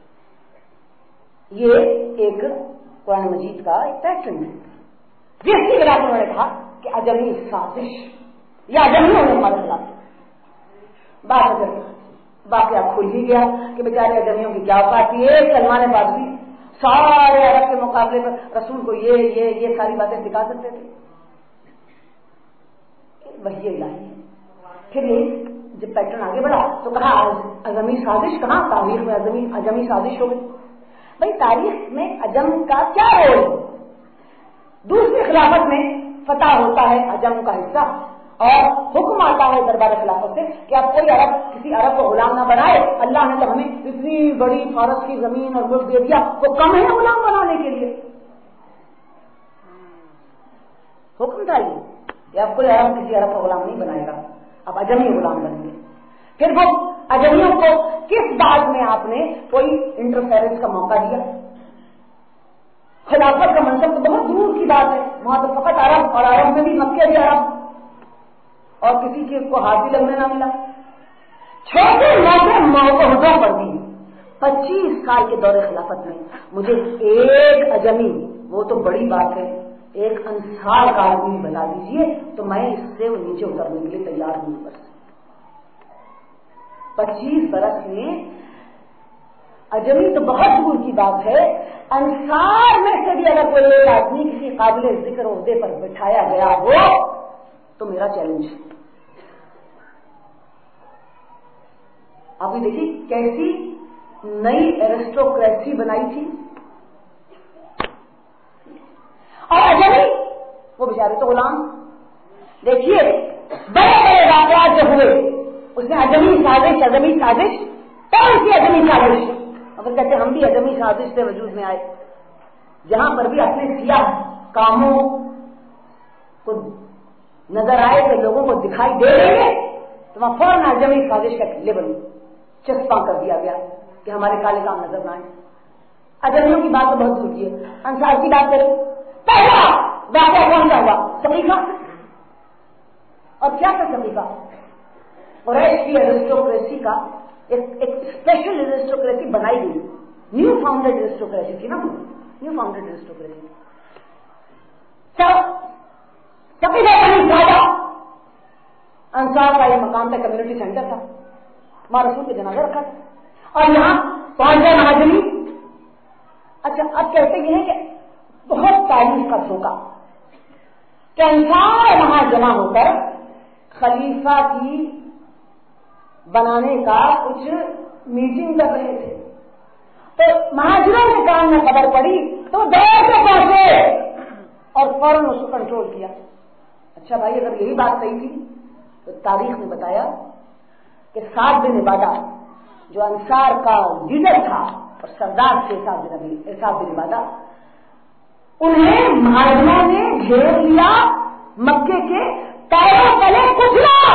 یہ ایک قرآن مجید کا ایک پیٹرن ہے جس کی وجہ سے انہوں نے کہا کہ اجمی سازش یا اجمیوں نے ہمارے خلاف بات واقعہ کھل ہی گیا کہ بیچارے اجمیوں کی کیا اوقات تھی. ایک سلمان فارسی سارے عرب کے مقابلے پر رسول کو یہ ساری باتیں سکھا سکتے تھے. وہی الہی ہے. پھر یہ جب پیٹرن آگے بڑھا تو کہا اجمی سازش, کہاں تاریخ میں اجمی سازش ہو گئی. بھائی تاریخ میں اجم کا کیا رول ہے؟ دوسری خلافت میں فتح ہوتا ہے اجم کا حصہ اور حکم آتا ہے دربار خلافت سے کہ آپ کوئی عرب کسی عرب کو غلام نہ بنائے. اللہ نے تو ہمیں اتنی بڑی فارس کی زمین اور ملک دے دیا, وہ کم ہے غلام بنانے کے لیے. حکم تھا یہ کہ آپ کوئی عرب کسی عرب کو غلام نہیں بنائے گا, آپ اجمی غلام بنیں گے. پھر وہ اجمیوں کو کس بات میں آپ نے کوئی انٹرفیرنس کا موقع دیا؟ خلافت کا منصب تو بہت دور کی بات ہے, وہاں تو فقط عرب, اور عرب میں بھی مکے بھی عرب, اور کسی کے کو ہاتھ بھی لگنے نہ ملا. چھوٹے موٹے موقعوں پر بھی 25 سال کے دور خلافت میں مجھے ایک اجمی, وہ تو بڑی بات ہے, ایک انصار کا آدمی بتا دیجئے تو میں اس سے وہ نیچے اترنے کے لیے تیار ہوں. بس 25 برس میں اجمی تو بہت دور کی بات ہے, انصار میں سے بھی اگر کوئی ایک آدمی کسی قابل ذکر عہدے پر بٹھایا گیا ہو تو میرا چیلنج ہے. آپ بھی دیکھیے کیسی نئی ایرسٹوکریسی بنائی تھی. اور اجمی وہ بیچارے تو غلام. دیکھیے बड़े बड़े वाक़यात जो हुए उसमें अजमी साजिश कौन सी अजमी साजिश? अगर कहते हम भी अजमी साजिश से वजूद में आए, जहां पर भी अपने सियाह कामों को नजर आए कि लोगों को दिखाई दे रहे हैं तो वहां फौरन अजमी साजिश का लेबल चस्पा कर दिया गया कि हमारे काले काम नजर न आए। अजमियों की बात तो बहुत छूटी है। अंसार की बात करें, पहला वाक़या कौन सा हुआ? सकीफा। और क्या था सकीफा? कुरैश की एरिस्टोक्रेसी का एक स्पेशल एरिस्टोक्रेसी बनाई गई, न्यू फाउंडेड एरिस्टोक्रेसी थी ना, न्यू फाउंडेड एरिस्टोक्रेसी। सकीफा बनी ज्यादा अंसार का एक मकाम पे कम्युनिटी सेंटर था, वहां रसूल के जनाजा रखा था और यहां पहुंच गए महाजनी। अच्छा, अब कहते ये है कि बहुत तारीफ का धोखा कि अंसार वहां जमा होकर खलीफा की बनाने का कुछ मीटिंग कर रहे थे, तो महाजरों के कान में खबर पड़ी तो दौड़ से पहुंचे और फौरन उसको कंट्रोल किया। अच्छा भाई, अगर यही बात सही थी तो तारीख ने बताया कि साद बिन इबादा जो अंसार का लीडर था और सरदार थे, साद बिन इबादा, उन्हें महाजरों ने घेर लिया, मक्के के पैरों तले कुचला।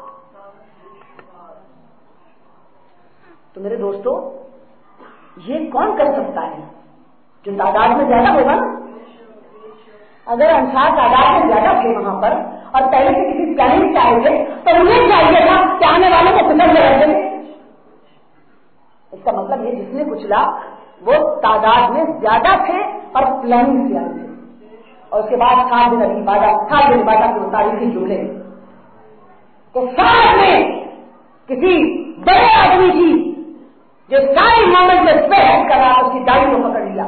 तो मेरे दोस्तों, ये कौन कर सकता है? जो तादाद में ज्यादा होगा ना। अगर अंसार तादाद में ज्यादा थे वहां पर और पहले से किसी प्लानिंग से आए थे तो उन्हें चाहिए था कि आने वालों को कुचल में रख दें। इसका मतलब ये जिसने कुचला वो तादाद में ज्यादा थे और प्लानिंग से आए थे। और उसके बाद साद बिन इबादा के तारीखी जुमले तो साथ में किसी बड़े आदमी की जो सारी मोमेंट में स्पेयर कर रहा, उसकी दाढ़ी को पकड़ लिया,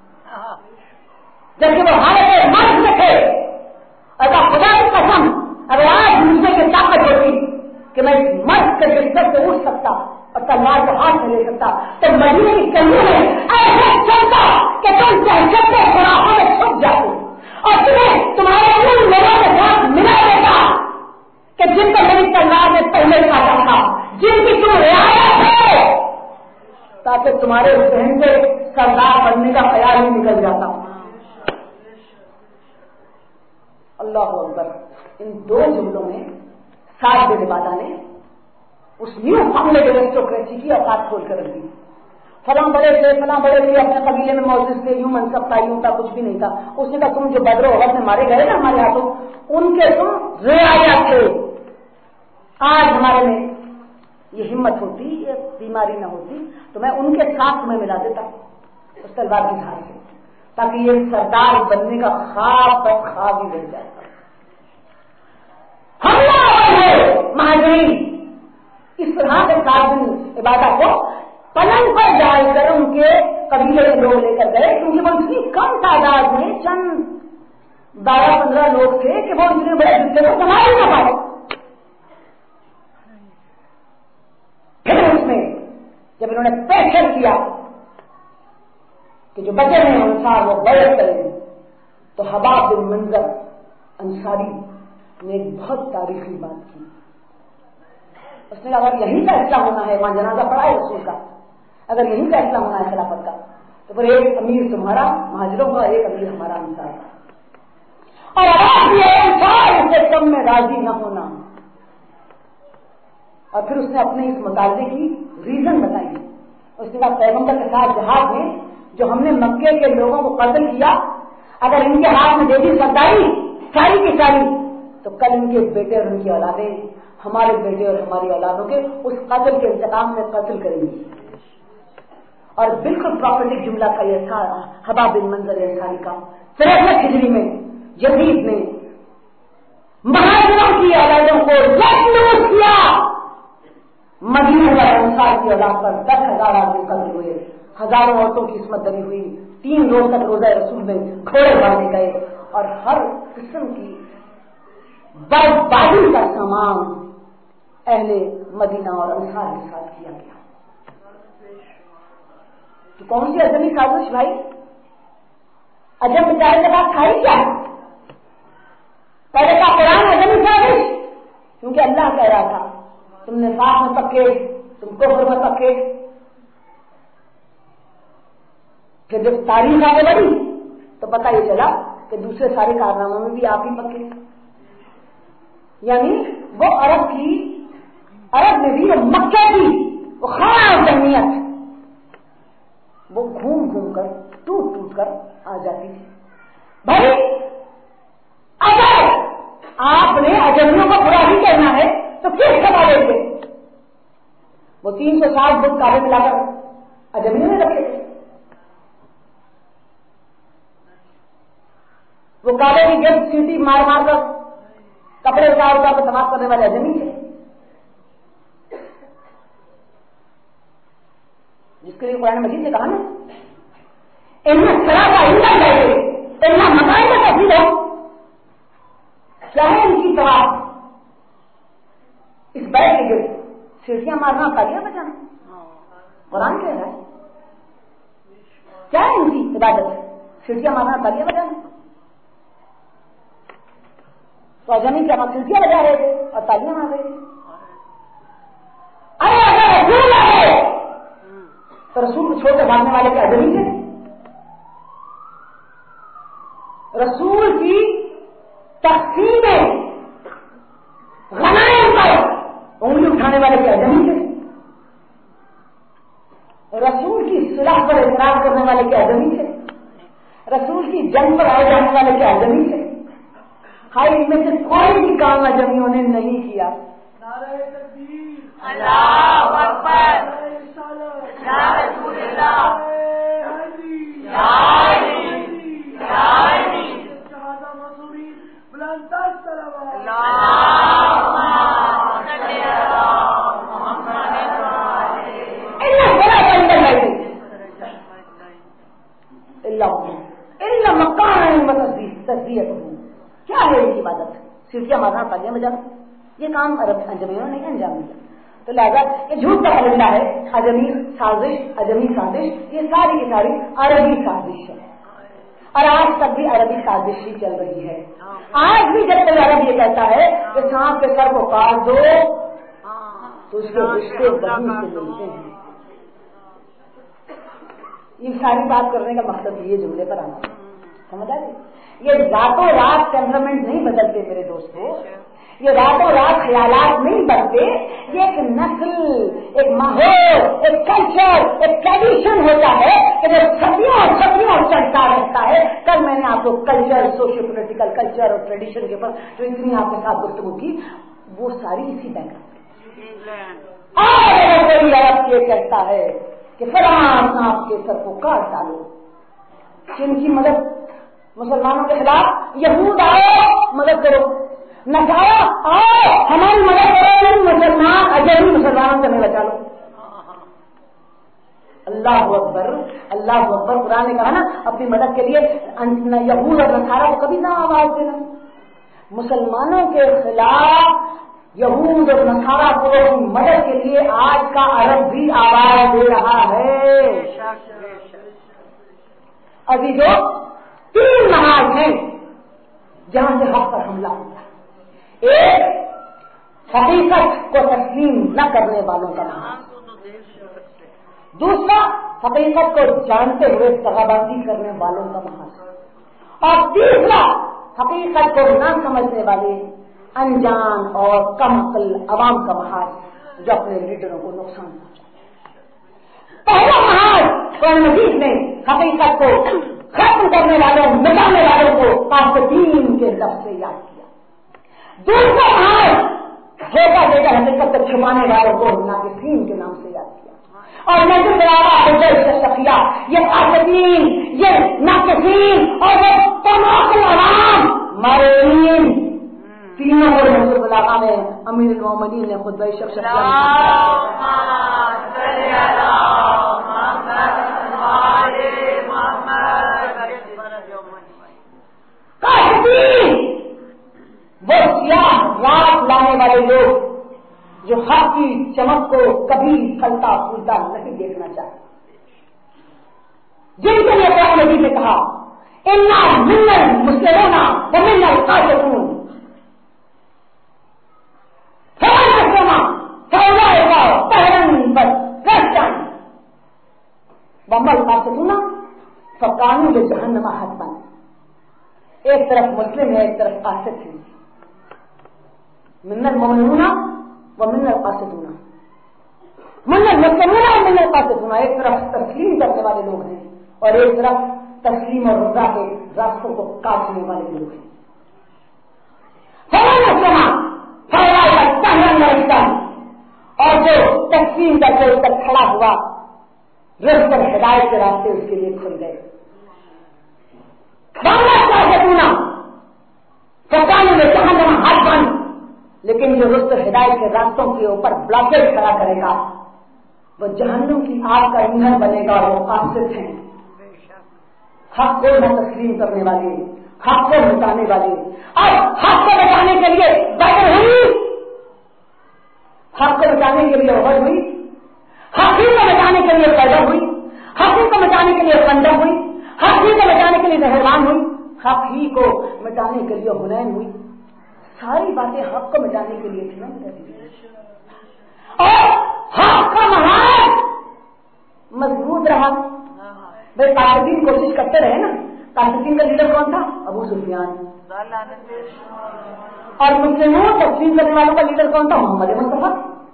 जबकि वो हालत मर्द में थे। अगर खुदा की कसम, अगर आज मुझे की ताकत होती कि मैं इस मर्द के बिस्तर से उठ सकता और तलवार को हाथ में ले सकता तो मदीने की गलियों में ऐसे चलता कि तुम दहशत के खुराकों में छुप जाते और तुम्हें तुम्हारे उन लोगों के साथ मिला देता कि जिनको मेरी तलवार ने पहले काटा था, जिनकी तुम रियायत हो, ताकि तुम्हारे जहन से सरदार बनने का ख्याल ही निकल जाता। अल्लाह अकबर। इन दो जुमलों में साद बिन इबादा ने उस न्यू फाउंडेड एरिस्टोक्रेसी की औकात खोल कर रख दी। फलां बड़े थे, अपने कबीले में मौजूद थे, यूं मनसब था, यूं था, कुछ भी नहीं था। उसने कहा तुम जो बदरो वक्त में मारे गए ना हमारे हाथों, उनके तुम रियाया थे। आज हमारे में ये हिम्मत होती, ये बीमारी न होती तो मैं उनके साथ तुम्हें मिला देता उस तलवार की धार से, ताकि ये सरदार बनने का ख्वाब बस ख्वाब ही बन जाता। हमला महाजरीन इस तरह से साद बिन इबादा को पलंग पर डालकर उनके कबीले के लोग लेकर गए, क्योंकि वो इतनी कम तादाद में चंद 12-15 लोग थे कि वो इतने बड़े हिस्से को संभाल ही न पाए। फिर उसमें जब इन्होंने प्रेशर किया कि जो बचे हैं अंसार वो बैत करें, तो हबाब बिन मंजर अंसारी ने एक बहुत तारीखी बात की। उसने अगर यही फैसला होना है, वहां जनाजा पड़ा है रसूल का, अगर यही फैसला होना है खिलाफत का, तो फिर एक अमीर तुम्हारा महाजिरों का, एक अमीर हमारा अंसार का, और आवाज ये अंसार इससे कम में राजी न होना। और फिर उसने अपने इस मुतालबे की रीजन बताई। उसने कहा पैगंबर के साथ जहाज में जो हमने मक्के के लोगों को कत्ल किया, अगर इनके हाथ में दे दी सरदारी सारी की सारी, तो कल इनके बेटे और उनकी औलादें हमारे बेटे और हमारी औलादों के उस कत्ल के इंतकाम में कत्ल करेंगी। और बिल्कुल प्रॉपर्टिक जुमला का यह था हबाब बिन मंजर अंसारी का 63 हिजरी में यजीद ने महाजरों की औलादों को लूट किया। मदीना का अंसार की औलाद पर 10,000 आदमी कत्ल हुए, हजारों औरतों की किस्मत दरी हुई। 3 रोज तक रोजा रसूल में घोड़े मारे गए और हर किस्म की बर्बादी का सामान अहले मदीना और अंसार के साथ किया गया। तो कौन सी अजमी साजिश भाई? अजम बेचारे के पास था ही क्या? पहले का कुरान अजमी साजिश, کیونکہ اللہ کہہ رہا تھا تم نفاق میں پکے، تم کفر میں پکے. پھر جب تاریخ آگے بڑھی تو پتہ یہ چلا کہ دوسرے سارے کارناموں میں بھی آپ ہی پکے. یعنی وہ عرب میں بھی، وہ مکہ کی وہ خاص جمعیت وہ گھوم گھوم کر ٹوٹ ٹوٹ کر آ جاتی تھی. بھائی اگر آپ نے اجمیوں کو برا ہی کہنا ہے تو کس حوالے سے وہ 360 بت کعبے ملا کر اجمیوں میں رکھے تھے؟ وہ کعبے کی جب سیٹی مار مار کر کپڑے اتار اتار کر تباہ کرنے والے اجمی تھے، جس کے لیے قرآن مجید نے کہا نا مکان میں تبدیل ہو. کیا ہے ان کی طرح اس بیٹھ کے گرد سیٹیاں مارنا تالیاں بجانا؟ قرآن کہہ رہا ہے کیا ہے ان کی عبادت؟ سیٹیاں مارنا تالیاں بجانا. تو اجمی کیا سیٹیاں بجا رہے تھے اور تالیاں مار رہے تھے. ارے اگر رسول ہے تو رسول کو چھوڑ کر بھاگنے والے کے اجمی تھے. رسول کی تقسیم غنائم پر انگلی اٹھانے والے کے اجمی تھے. رسول کی صلح پر اعتراض کرنے والے کے اجمی تھے. رسول کی جنگ پر آئے جانے والے کے اجمی تھے. ہائی ان میں سے کوئی بھی کام اجمیوں نے نہیں کیا. اللہ اکبر، یا رسول اللہ، کیا ہے ان کی عبادت؟ سیٹیاں مارنا تالیاں بجانا. یہ کام عرب اجمیوں نے نہیں انجام دیا. تو لہٰذا یہ جھوٹ کا حوالہ ہے. اجمی سازش یہ ساری کی ساری عربی سازش ہے اور آج تک بھی عربی سازش ہی چل رہی ہے. آج بھی جب کوئی عرب یہ کہتا ہے کہ سانپ کے سر کو کاٹ دو تو اس کے رشتے وہیں سے ملتے ہیں. یہ ساری بات کرنے کا مقصد یہ جملے پر آنا سمجھ آئی. یہ راتوں رات ٹیمپرامنٹ نہیں بدلتے میرے دوستوں. یہ راتوں رات خیالات نہیں بنتے. یہ ایک نسل، ایک ماحول، ایک کلچر، ایک ٹریڈیشن ہوتا ہے کہ جو صدیوں چلتا رہتا ہے. کل میں نے آپ کو کلچر، سوشل پولیٹیکل کلچر اور ٹریڈیشن کے اوپر جو اتنی آپ کے ساتھ گفتگو کی وہ ساری اسی بیک گراؤنڈ. اور کوئی عرب یہ کہتا ہے کہ فلاں آپ کے سر کو کاٹ ڈالو، جن کی مدد مسلمانوں کے خلاف یہود آؤ مدد کرو، نصارا آؤ ہماری مدد کرو، مسلمان اجمی مسلمانوں سے نہیں بچا لو. اللہ اکبر، اللہ اکبر. قرآن نے کہا نا اپنی مدد کے لیے یہود اور نصارا کو کبھی نہ آواز دینا. مسلمانوں کے خلاف یہود اور نصارا کو مدد کے لیے آج کا عرب بھی آواز دے رہا ہے. ابھی جو 3 محاذ ہیں جہاں سے حق پر حملہ ہوتا ہے. ایک حقیقت کو تسلیم نہ کرنے والوں کا محاذ، دوسرا حقیقت کو جانتے ہوئے دغابازی کرنے والوں کا محاذ، اور تیسرا حقیقت کو نہ سمجھنے والے انجان اور کم عقل عوام کا محاذ جو اپنے لیڈروں کو نقصان پہنچاتا ہے. پہلا محاذ قرآن مجید نے حقیقت کو ختم کرنے والوں، مٹانے والوں کو قاسدین کے لفظ سے یاد کیا. دوسرا محاذ دھوکہ دے کر حقیقت کو چھپانے والوں کو ناقصین کے نام سے یاد کیا. اور میں جو شخصیہ یہ قاسدین، یہ ناقصین اور وہ تمام عوام مارین تینوں کو رسول اللہ میں امیر المومنین نے خود بے شک وہ سیاہ رات لانے والے لوگ جو حق کی چمک کو کبھی پھلتا پھولتا نہیں دیکھنا چاہتے، جن کے لیے قرآن مجید نے کہا انا من المسلمون ومن القاسطون. پہلن بس رسٹن بمل قاصدون فقانون جہنم حتما. ایک طرف مسلم ہے، ایک طرف قاصد ہے. من المؤمنون ومن القاسدون، من المسلمون ومن القاسدون. ایک طرف تسلیم کرنے والے لوگ ہیں اور ایک طرف تسلیم اور رضا کے راستوں کو کاٹنے والے لوگ ہیں. اور جو تسلیم کر کے اس پر کھڑا ہوا رزق اور ہدایت کے راستے اس کے لیے کھل گئے. جہنم ہاتھ بند، لیکن جو رزق اور ہدایت کے راستوں کے اوپر بلاکیج کھڑا کرے گا وہ جہنم کی آگ کا ایندھن بنے گا. اور وہ قاصد ہیں، حق کو نہ تسلیم کرنے والے، حق کو مٹانے والے. اور حق کو بچانے کے لیے بدر ہوئی، حق کو بچانے کے لیے عہد ہوئی، حق ہی کو بچانے کے لیے پیدا ہوئی، حق ہی کو بچانے کے لیے خندق ہوئی، حق ہی کو بچانے کے لیے نہروان ہوئی، حق ہی کو مٹانے کے لیے حنین ہوئی. ساری باتیں حق کو مٹانے کے لیے تھی نا. اور حق کا محاذ مضبوط رہا. بھائی قاسدین کوشش کرتے رہے نا. قاسدین کا لیڈر کون تھا؟ ابو سفیان. اور مسلموں تسلیم کرنے والوں کا لیڈر کون تھا؟ محمد مصطفیٰ.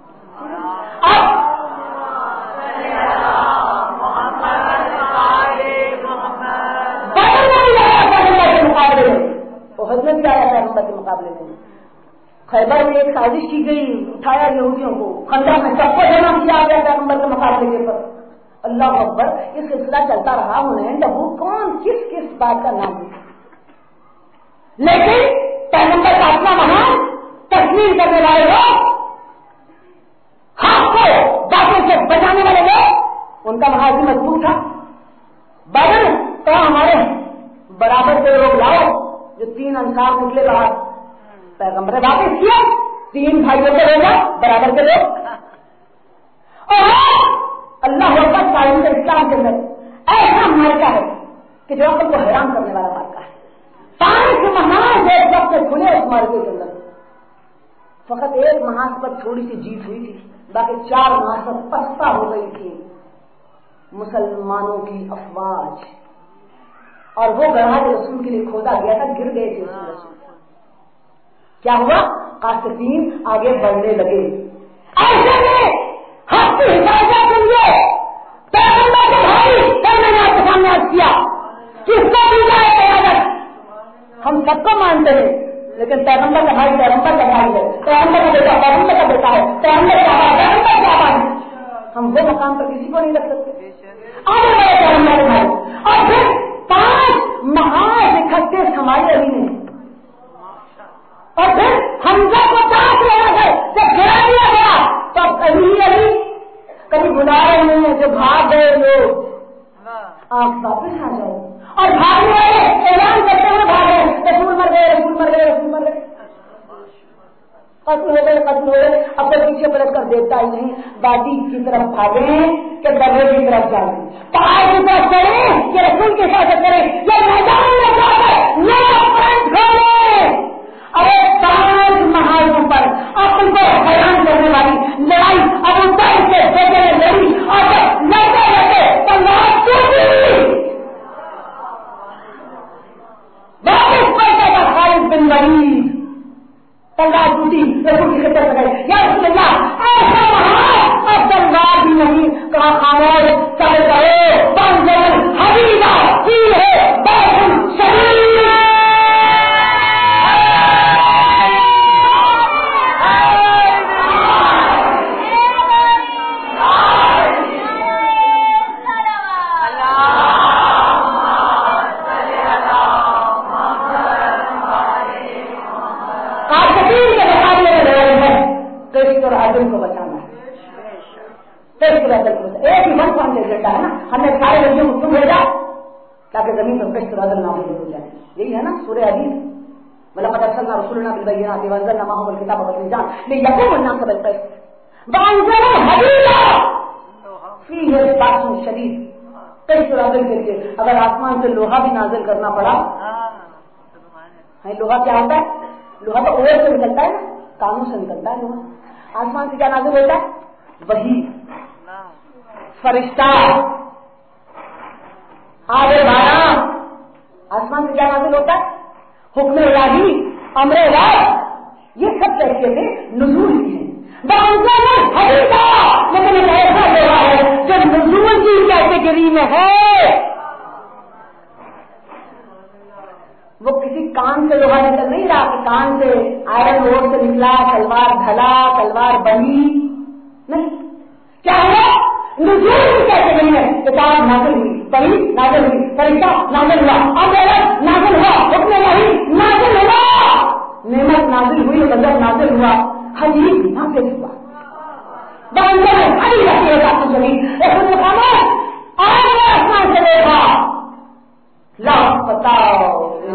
عہد میں بھی آیا پیغمبر کے مقابلے میں. خیبر میں ایک سازش کی گئی، اٹھایا یہودیوں کو، خندق میں سب کو جمع کیا گیا پیغمبر کے مقابلے کے پر. اللہ اکبر. یہ سلسلہ چلتا رہا. انہیں تبو کون کس کس بات کا نام دیا، لیکن پیغمبر کا اپنا مہان تسلیم کرنے والے لوگ، حق کو باطل سے بچانے والے لوگ، ان کا محاذ مضبوط تھا. بدر تو ہمارے برابر کے لوگ لاؤ. جو 3 انصار نکلے باہر، پیغمبر نے واپس کیا. 3 بھائیوں کے لوگ برابر کے لوگ. اور اللہ اکبر. تعلیم کے اسلام کے اندر ایسا مارکا ہے کہ جو عقل کو حیران کرنے والا مارکا ہے. 5 محاذ ایک وقت سے کھلے اس مارکے کے اندر. فقط ایک محاذ پر تھوڑی سی جیت ہوئی تھی، باقی 4 محاذ پر پستہ ہو گئی تھی مسلمانوں کی افواج. اور وہ گڑھا جو رسول کے لیے کھودا گیا تھا گر گئے تھے. کیا ہوا؟ قاسدین آگے بڑھنے لگے. ایسے میں حق کی حفاظت کے لیے پیغمبر کے بھائی نے آپ کے سامنے عرض کیا کس کو دی جائے قیادت. ہم سب کو مانتے ہیں، لیکن پیغمبر کا بھائی پیغمبر کا بھائی ہے، پیغمبر کا بیٹا پیغمبر کا بیٹا ہے، پیغمبر کا بابا پیغمبر کا بابا ہے. ہم وہ مقام پر کسی کو نہیں رکھ سکتے. آگے بڑھے پیغمبر کے بھائی. اور پھر 5 محاذ اکٹھے سنبھالے ابھی نے. اور پھر حمزہ کو تاش رہا ہے جب گرا دیا گیا تو اب کبھی بلا رہے ہیں جو بھاگ گئے لوگ آپ واپس آ جاؤ. اور بھاگنے والے اعلان کرتے ہوئے بھاگے رسول مر گئے، رسول مر گئے، رسول مر گئے، قتل ہو گئے، قتل ہو گئے. اب تو پیچھے پلٹ کر دیکھتا ہی نہیں. وادی کی طرف بھاگے کہ درے کی طرف جائیں، پہاڑ کی طرف چڑھے کہ رسول کی حفاظت کریں، یا میدان میں جا کر نیا فرنٹ کھولیں. ارے 5 محاذوں پر اپن کو حیران کرنے والی لڑائی ابو طالب سے بیٹے نے لڑی. اور جب لڑتے لڑتے تلوار ٹوٹی، واپس پلٹے گا خالد بن ولید. تلوار ٹوٹی، رسول کی خدمت میں گئے. یا رسول اللہ ایسا محاذ اور تلوار بھی نہیں. کہا خاموش چلے گئے. 5 جگہ حبیبہ کی ہے بہن شہید. کو بچانا ہے. ایک ہی من پان ایجنڈا ہے نا. ہم نے سارے لڑکیوں کو کیوں بھیجا؟ تاکہ زمین پر قسط عدل نافذ ہو جائے. یہی ہے نا سورہ حدیث. وَلَقَدْ أَرْسَلْنَا رُسُلَنَا بِالْبَيِّنَاتِ وَأَنزَلْنَا مَعَهُمُ الْكِتَابَ وَالْمِيزَانَ لِيَقُومَ النَّاسُ بِالْقِسْطِ وَأَنزَلَ حَدِيدًا فِيهِ بَأْسٌ شَدِيدٌ. قسط عدل کے لیے اگر آسمان سے لوہا بھی نازل کرنا پڑا ہے. لوہا کیا ہوتا ہے؟ لوہا تو اوور سے نکلتا ہے نا، کانوں سے نکلتا ہے. لوہا آسمان سے کیا نازل ہوتا ہے؟ वही फरिश्ता, आगे 12 आसमान से क्या नाज़िल होता है? हुक्म इलाही, अमर इलाही, ये सब कैफियत नुज़ूल की है। लेकिन ऐसा लोहा है जो नुज़ूल की कैटेगरी में है। वो किसी कान से लोहा निकल नहीं रहा कि कान से आयरन ओर से निकला, तलवार ढला, तलवार बनी, नहीं। क्या है? नुज़ूल की कैटेगरी में किताब नाज़िल हुई, पढ़ी नाज़िल हुई, फरिश्ता नाज़िल हुआ, अमर नाज़िल हुआ, हुक्म इलाही नाज़िल हुआ, नेमत नाज़िल हुई, गज़ब नाज़िल हुआ, हदीस नाज़िल हुआ। बांधर हरी रहती है आपको जमीन आसमान से देखा ला बताओ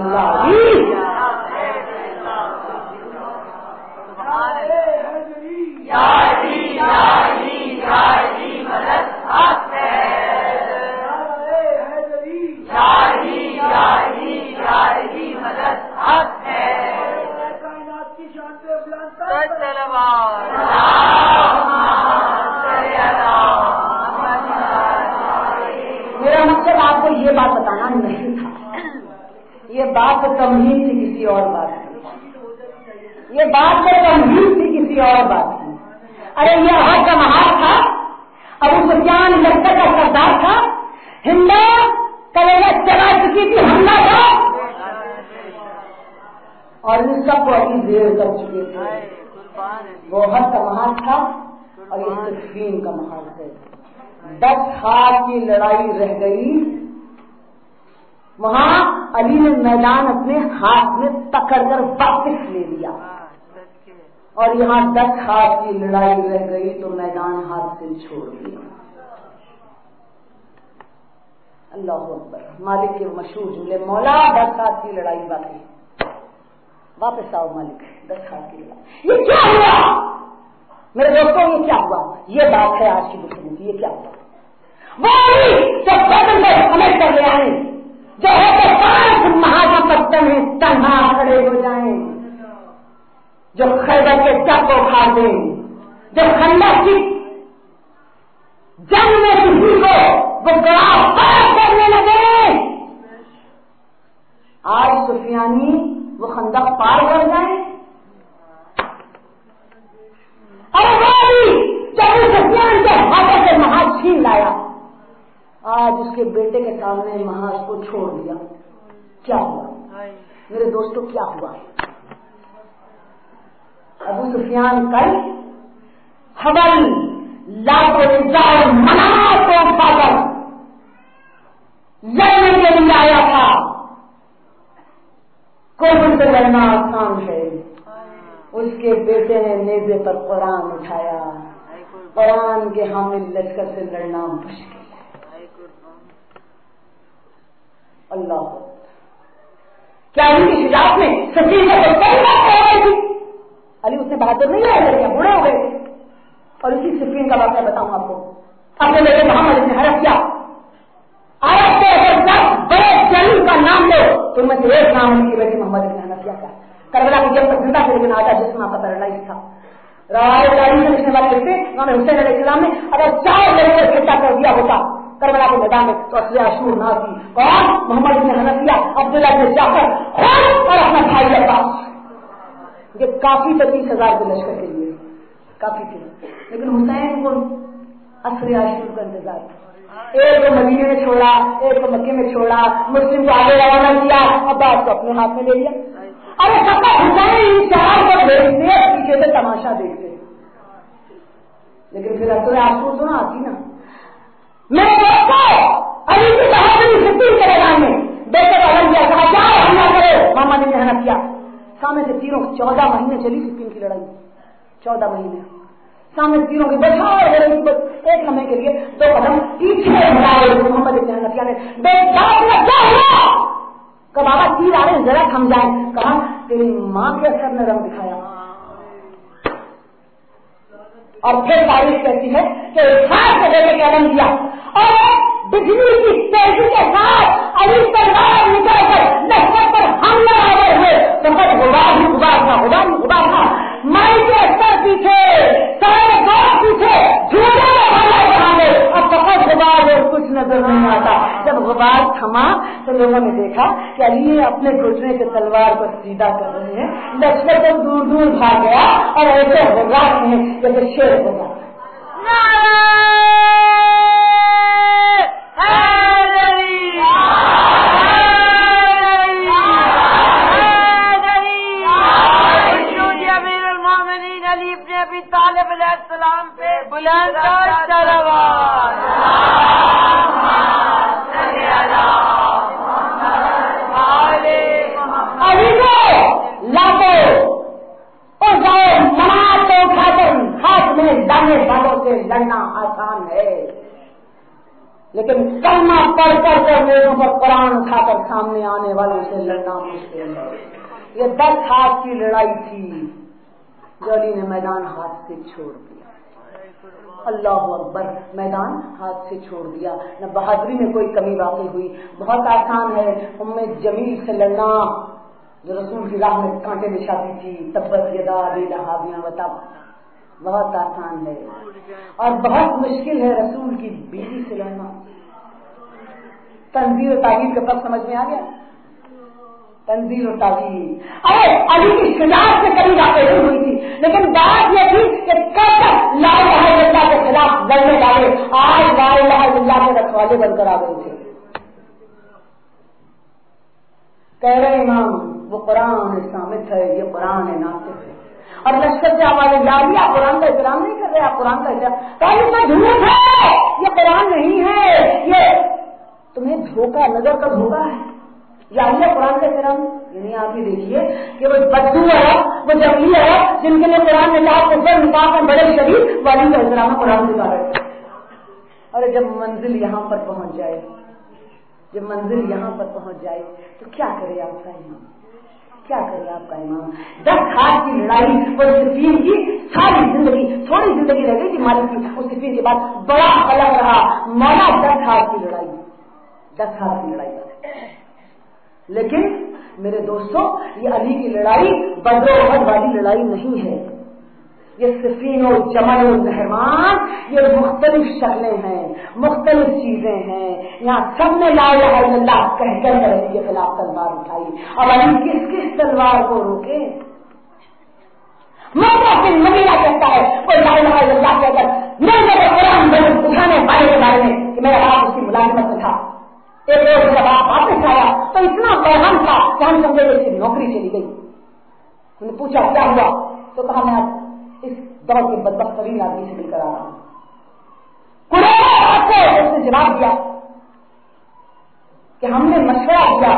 मेरा मकसद आपको ये बात बताना नहीं था, ये बात तो तमहीद थी किसी और बात की, ये बात तो तमहीद थी किसी और बात की। अरे ये हक का महार था, अबू सुफियान लश्कर का सरदार था, हिंदा कलेजा चला चुकी थी, हमला था और इन सबको अभी देर कर चुके थे। वो हक का महार था और ये सिफ़ीन का महार है। 10 हाथ की लड़ाई रह गई, वहां अली ने मैदान अपने हाथ में पकड़ कर वापस ले लिया और यहाँ 10 हाथ की लड़ाई रह गई तो मैदान हाथ से छोड़ दिया। अल्लाह अकबर। मालिक के मशहूर जुमले, मौला 10 हाथ की लड़ाई बाकी, वापस आओ मालिक, 10 हाथ की लड़ाई। ये क्या हुआ मेरे दोस्तों? ये क्या हुआ? ये बात है आज की गुफ्तगू की। ये क्या हुआ? वो जब बदल में समझ कर ले आए, जो है तो 5 महापत्तन है तन्हा खड़े हो जाएं, जो खैबर के जग को खा दें, जो खंडक की जंग में किसी को वो गिरफ्तार करने लगे। आज सुफियानी वो खंदक पार कर जाए। अरे वो जब सुफियान के हाथों से महाज छीन लाया, आज उसके बेटे के सामने महाज को छोड़ दिया। क्या हुआ मेरे दोस्तों? क्या हुआ? अबू सुफियान कल हवल लाखों मना को पाकर लड़ने के लिए आया था। कोविड से लड़ना आसान है, उसके बेटे ने नेज़े पर कुरान उठाया। कुरान के हामिल लश्कर से लड़ना मुश्किल है। अल्लाह, क्या उनकी शुजाअत में सच्ची से कोई बात हो रही थी? अली उसने बहादुर नहीं है, लड़कियां बूढ़े हो गए। और इसी सिफ़ीन का वाक़या बताऊं आपको। अपने बेटे मोहम्मद इब्न हनफिया, अरब के अगर 10 बड़े जलील का नाम लो तो उनमें से एक नाम उनकी बेटी मोहम्मद इब्न हनफिया का। करबला की जब तक जिंदा थे लेकिन आधा जिस्म आपका पैरालाइज था। राय लिखने वाले लिखते उन्होंने हुसैन अलैहिस्सलाम ने अगर 4 लड़के इकट्ठा कर दिया होता करबला के मैदान में तो असली आशूर ना थी। कौन? मोहम्मद इब्न हनफिया, अब्दुल्ला इब्न जाफर खुद और अपना भाई अब्बास। ये काफी था 30,000 के लश्कर के लिए, काफी थे। लेकिन हुसैन को असली आशूर का इंतजार था। एक को मदीने में छोड़ा, एक को मक्के में छोड़ा, मुस्लिम को आगे रवाना किया, अब्बास को अपने हाथ में ले लिया। अरे सबका हुसैन 4 को देखते पीछे से तमाशा देखते। लेकिन फिर असली आशूर तो ना आती ना। मेरे दोस्तों, अली की बहादुरी सिद्दीक के मैदान में बेटे का हल किया, कहा जाओ हमला करो। मोहम्मद इब्न हनफिया सामने से तीरों 14 महीने चली सिफ़ीन की लड़ाई, 14 महीने सामने तीरों की बचाव हो रही। बस एक लम्हे के लिए 2 कदम पीछे बढ़ाए मोहम्मद इब्न हनफिया ने। बेदाग क्या हुआ? कब बाबा तीर आ रहे जरा थम जाए। कहा तेरी मां के असर ने रंग दिखाया। और फिर तारीफ कहती है कि खास बेटे के अलम दिया और बिजली की तेजी के साथ अली तलवार निकाल कर लश्कर पर हमला आए हुए। तो गुबार ही गुबार था, गुबार ही गुबार था। माई के स्तर पीछे, सारे गाँव पीछे, झूठे अब बहुत गुबार है, कुछ नजर नहीं आता। जब गुबार थमा तो लोगों ने देखा कि अली अपने घुटने के तलवार को सीधा कर रहे हैं। लश्कर तो दूर दूर भाग गया और ऐसे हो रहा है जैसे शेर होगा। बुलंद अभी को लातो और जाओ नमाज को उठाकर हाथ में दाने वालों से लड़ना आसान है, लेकिन कलमा पढ़ कर लोगों पर कुरान उठाकर सामने आने वालों से लड़ना मुश्किल है। ये 10 हाथ की लड़ाई थी जो अली ने मैदान हाथ से छोड़ दिया। अल्लाह अकबर, मैदान हाथ से छोड़ दिया। न बहादुरी में कोई कमी वाकई हुई। बहुत आसान है उम्मे जमील से लड़ना जो रसूल की राह में कांटे बिछाती थी, तब्बत यदा अबी लहाब बता, बहुत आसान है। और बहुत मुश्किल है रसूल की बीवी से लड़ना। तंजीर और तावील का फर्क समझ में आ गया? तंजील और तावील, अरे अली की शुजाअत से कभी बातें नहीं हुई थी, लेकिन बात यह थी कि कब तक ला इलाहा इल्लल्लाह के खिलाफ लड़ने वाले आज ला इलाहा इल्लल्लाह के रखवाले बनकर आ गए थे। कह रहे इमाम वो कुरान सामित है, ये कुरान है नासिख है। और लश्कर से आवाज डाली आप कुरान का एहतराम नहीं कर रहे, आप कुरान का एहतराम झूठ है, ये कुरान नहीं है, ये तुम्हें धोखा नजर का धोखा है। यानी कुरान का एहतराम यानी आप ये देखिए कि वो बद्दू है, वो जंगली है जिनके लिए कुरान ने कहा कुफर निफाक में बड़े शरीफ वाली का एहतराम कुरान दिखा रहे। और जब मंजिल यहाँ पर पहुंच जाए, जब मंजिल यहाँ पर पहुंच जाए तो क्या करे आपका इमाम, क्या करे आपका इमाम? 10 हाथ की लड़ाई और सिफीन की सारी जिंदगी, थोड़ी जिंदगी रह गई थी मालिक की, उस सिफीन के बाद बड़ा अलग रहा मौला। 10 हाथ की लड़ाई, 10 हाथ की लड़ाई। लेकिन मेरे दोस्तों ये अली की लड़ाई बदर उहद वाली लड़ाई नहीं है। ये सिफीन और जमल और नहरवान ये मुख्तलिफ शक्लें हैं, मुख्तलिफ चीजें हैं। यहाँ सब ने ला इलाहा इल्लल्लाह कहकर अली के खिलाफ तलवार उठाई। अब अली किस किस तलवार को रोके? मौका बिन मदीना कहता है कोई ला इलाहा इल्लल्लाह कहकर मैं मेरे कुरान उठाने वाले के बारे में कि मेरा बाप उसकी मुलाजिमत में था। एक रोज जब आप वापस आया तो इतना बहन था कि हम समझे उसकी नौकरी चली गई। उन्होंने पूछा क्या हुआ, तो कहा मैं इस दौर के बदबख्तरीन आदमी से मिलकर आ रहा हूं। कुरान उसने जवाब दिया कि हमने मशवरा किया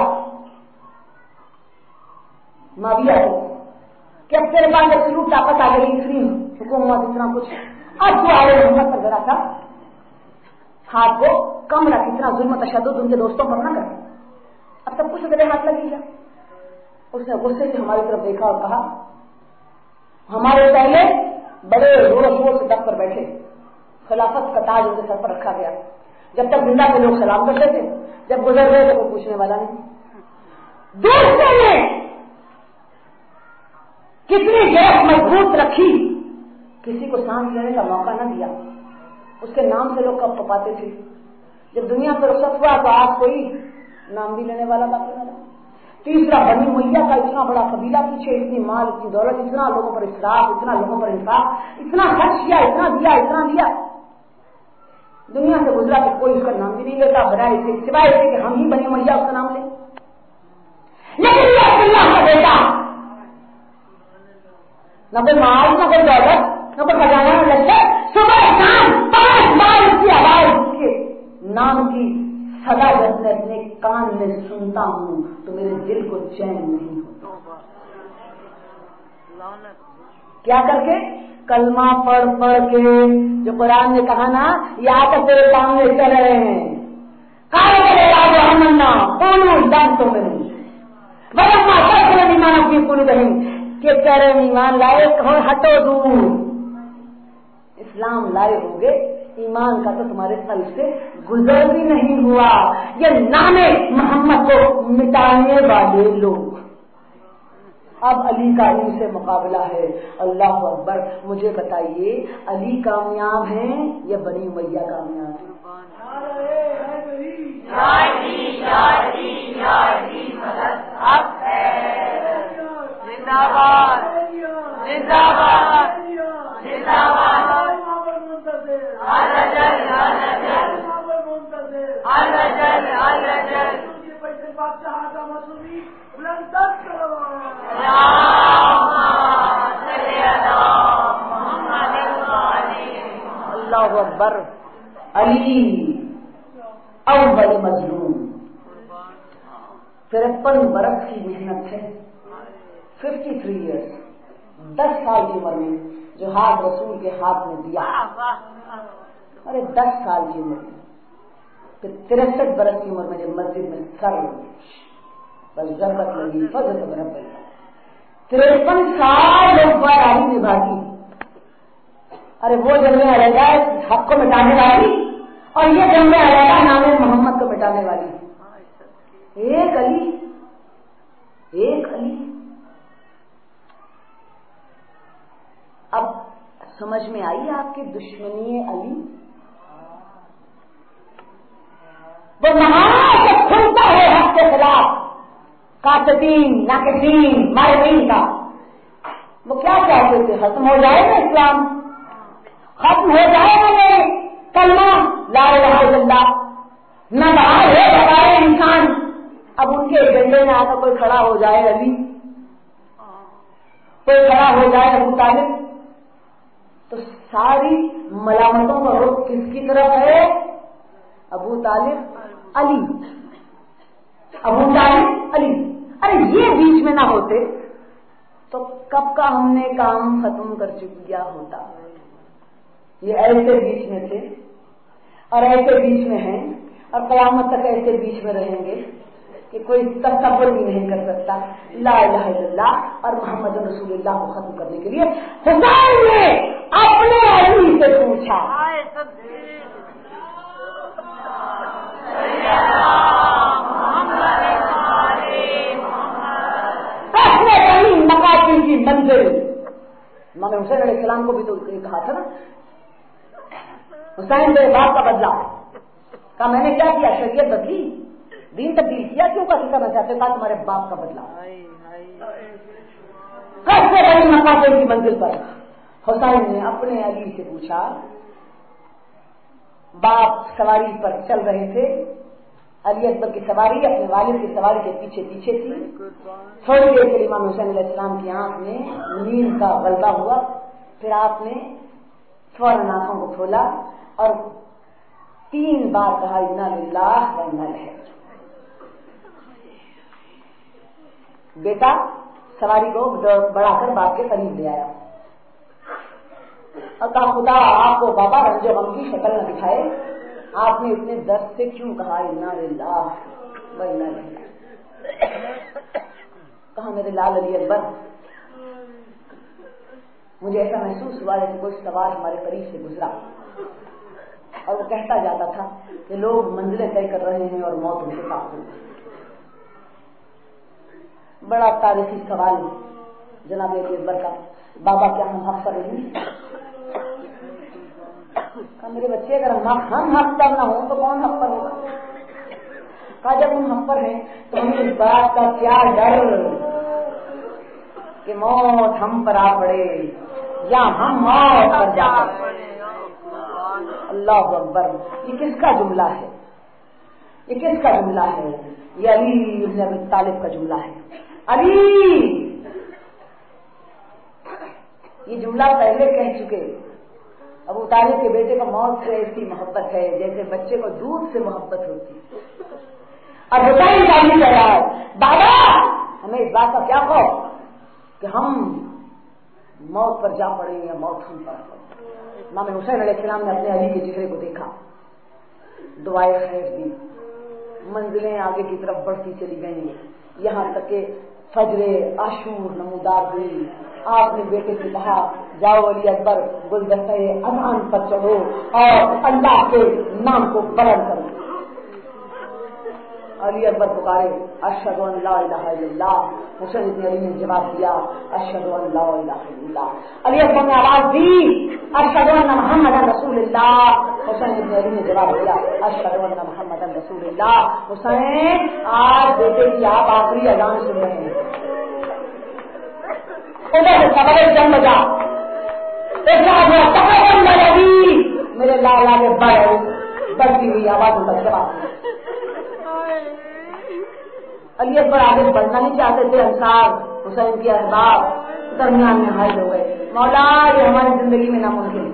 माविया को कि अब तेरे पास एब्सोल्यूट ताकत आ गई, इतनी हुकूमत, इतना कुछ, अब तो आए मोहम्मद पर जरा सा हाथ को कम रख, इतना जुल्म तशद्दुद उनके दोस्तों पर न कर, अब सब कुछ तेरे हाथ लगी जा। उसने गुस्से से हमारी तरफ देखा और कहा हमारे पहले बड़े जोर शोर से दफ्तर बैठे, खिलाफत का ताज उनके सर पर रखा गया। जब तक जिंदा के लोग सलाम करते थे, जब गुजर गए तो कोई पूछने वाला नहीं। दूसरे ने कितनी गैस मजबूत रखी, किसी को सांस लेने का मौका न दिया। उसके नाम से लोग कब पपाते थे। जब दुनिया पर रुखसत हुआ तो आज कोई नाम भी लेने वाला बाकी न रहा। तीसरा, बनी उमैया का इतना बड़ा कबीला पीछे, इतनी माल, इतनी दौलत, इतना लोगों पर इसराफ, इतना लोगों पर इंसाफ, इतना खर्च किया, इतना दिया, इतना दिया। दुनिया से गुजरा तो कोई उसका नाम भी नहीं लेता, बजाय इसे सिवाय इसे कि हम ही बनी उमैया उसका नाम लें। लेकिन ये अल्लाह का बेटा, न कोई माल, न कोई दौलत, न कोई खजाना, न लश्कर, सुबह शाम 5 बार उसकी आवाज उसके नाम की सदा जब मैं अपने कान में सुनता हूं तो मेरे दिल को चैन नहीं होता। क्या करके? कलमा पढ़ पढ़ के, जो कुरान ने कहा ना, ये आकर तेरे सामने चल रहे हैं। के कह रहे ईमान लाए, कहो हटो दूर, इस्लाम लाए होगे, ईमान का तो तुम्हारे कल से गुजर भी नहीं हुआ। ये नामे मोहम्मद को मिटाने वाले लोग, اب علی کا ان سے مقابلہ ہے. اللہ اکبر. مجھے بتائیے علی کامیاب ہیں یا بنی امیہ کامیاب ہیں؟ اللہ اکبر. علی اول مظلوم. 53 برس کی محنت ہے. 53 ایئرس. 10 سال کی عمر میں جو ہاتھ رسول کے ہاتھ میں دیا. ارے 10 سال کی عمر میں. پھر 63 برس کی عمر میں جب مسجد میں سر بس ضرورت لگی فضل سے برف پڑی. 53 سال لوگ باری نبھاتی. ارے وہ جنگیں علیحدہ حق کو مٹانے والی اور یہ جنگیں علیحدہ نام محمد کو مٹانے والی. ایک علی. اب سمجھ میں آئی آپ کی دشمنی علی. وہ مہاراشٹر کھلتا ہے حق کے خلاف کاتبین ناقصین مارمین کا. وہ کیا چاہتے تھے؟ ختم ہو جائے گا اسلام, ختم ہو جائے گا یہ کلمہ لا الہ الا اللہ, نہ باہر ہے بغیر انسان. اب ان کے ایجنڈے میں آ کر کوئی کھڑا ہو جائے علی, کوئی کھڑا ہو جائے ابو طالب, تو ساری ملامتوں کا رخ کس کی طرف ہے؟ ابو طالب علی. ابو طالب علی. ارے یہ بیچ میں نہ ہوتے تو کب کا ہم نے کام ختم کر چکیا ہوتا. یہ ایسے بیچ میں تھے اور ایسے بیچ میں ہیں اور قیامت تک ایسے بیچ میں رہیں گے کہ کوئی تصور بھی نہیں کر سکتا لا الہ الا اللہ اور محمد رسول اللہ کو ختم کرنے کے لیے. حسین نے اپنے علی سے پوچھا, مقاصد کی منزل. امام حسین علیہ السلام کو بھی تو کہا تھا نا, حسین میرے باپ کا بدلہ. کہا میں نے کیا کیا؟ شریعت بدلی, دین تبدیل کیا, کیوں کرنا چاہتے؟ کہا تمہارے باپ کا بدلہ. کیسے بڑی مقاصد کی منزل پر حسین نے اپنے علی سے پوچھا. باپ سواری پر چل رہے تھے, علی اکبر کی سواری اپنے والد کی سواری کے پیچھے پیچھے تھی. تھوڑی دیر کے امام حسین علیہ السلام کی آنکھ میں نیند کا غلبہ ہوا. پھر آپ نے فوراً آنکھوں کو کھولا اور 3 بار کہا انا للہ و انا الیہ راجعون. بیٹا سواری کو بڑھا کر باپ کے قریب لے آیا اور کہا خدا آپ کو بابا رنج و غم کی شکل نہ دکھائے, آپ نے اتنے درد سے کیوں کہا انا للہ و انا الیہ. کہا میرے لال علی اکبر, مجھے ایسا محسوس ہوا جیسے کوئی سوار ہمارے قریب سے گزرا اور وہ کہتا جاتا تھا کہ لوگ منزلیں طے کر رہے ہیں اور موت ان کے پاس ہو. بڑا تاریخی سوال جناب علی اکبر کا, بابا کیا ہم حق پر نہیں؟ کہا میرے بچے اگر ہم حق پر نہ ہوں تو کون حق پر ہوگا؟ کہا جب ہم حق پر ہیں تو ہمیں اس بات کا کیا ڈر کہ موت ہم پر آ پڑے یا ہم موت پر جا پڑے. اللہ اکبر. یہ کس کا جملہ ہے؟ یہ کس کا جملہ ہے؟ یہ علی بن ابی طالب کا جملہ ہے. علی یہ جملہ پہلے کہہ چکے. ابو طالب کے بیٹے کو موت سے ایسی محبت ہے جیسے بچے کو دودھ سے محبت ہوتی. اور حسین کہہ رہا ہے بابا ہمیں اس بات کا کیا خوف کہ ہم موت پر جا پڑے یا موت ہم پر. امام حسین علیہ السلام نے اپنے علی کے چہرے کو دیکھا, دعائیں خیر دی, منزلیں آگے کی طرف بڑھتی چلی گئیں یہاں تک کہ فجر عاشور نمودار ہوئی. آپ نے بیٹے سے کہا جاؤ علی اکبر گلدستہ اذان پر چڑھو اور اللہ کے نام کو بلند کرو. علی اکبر پکارے اشہد ان لا الہ الا اللہ. حسین ابن علی نے جواب دیا اشہد ان لا الہ الا اللہ. علی اکبر نے آواز دی اشہد ان محمد رسول اللہ. حسین ابن علی نے جواب دیا اشہد ان محمد رسول اللہ. حسین آج بیٹے کی آپ آخری اذان سن رہے ہیں. ادھر سے خبر جنگ بجا میرے لالا کے بڑھتی ہوئی آواز ان کا جواب. علی اکبر آگے بڑھنا نہیں چاہتے تھے. انصار حسین کے احباب درمیان میں حائل ہو گئے. مولا یہ ہماری زندگی میں ناممکن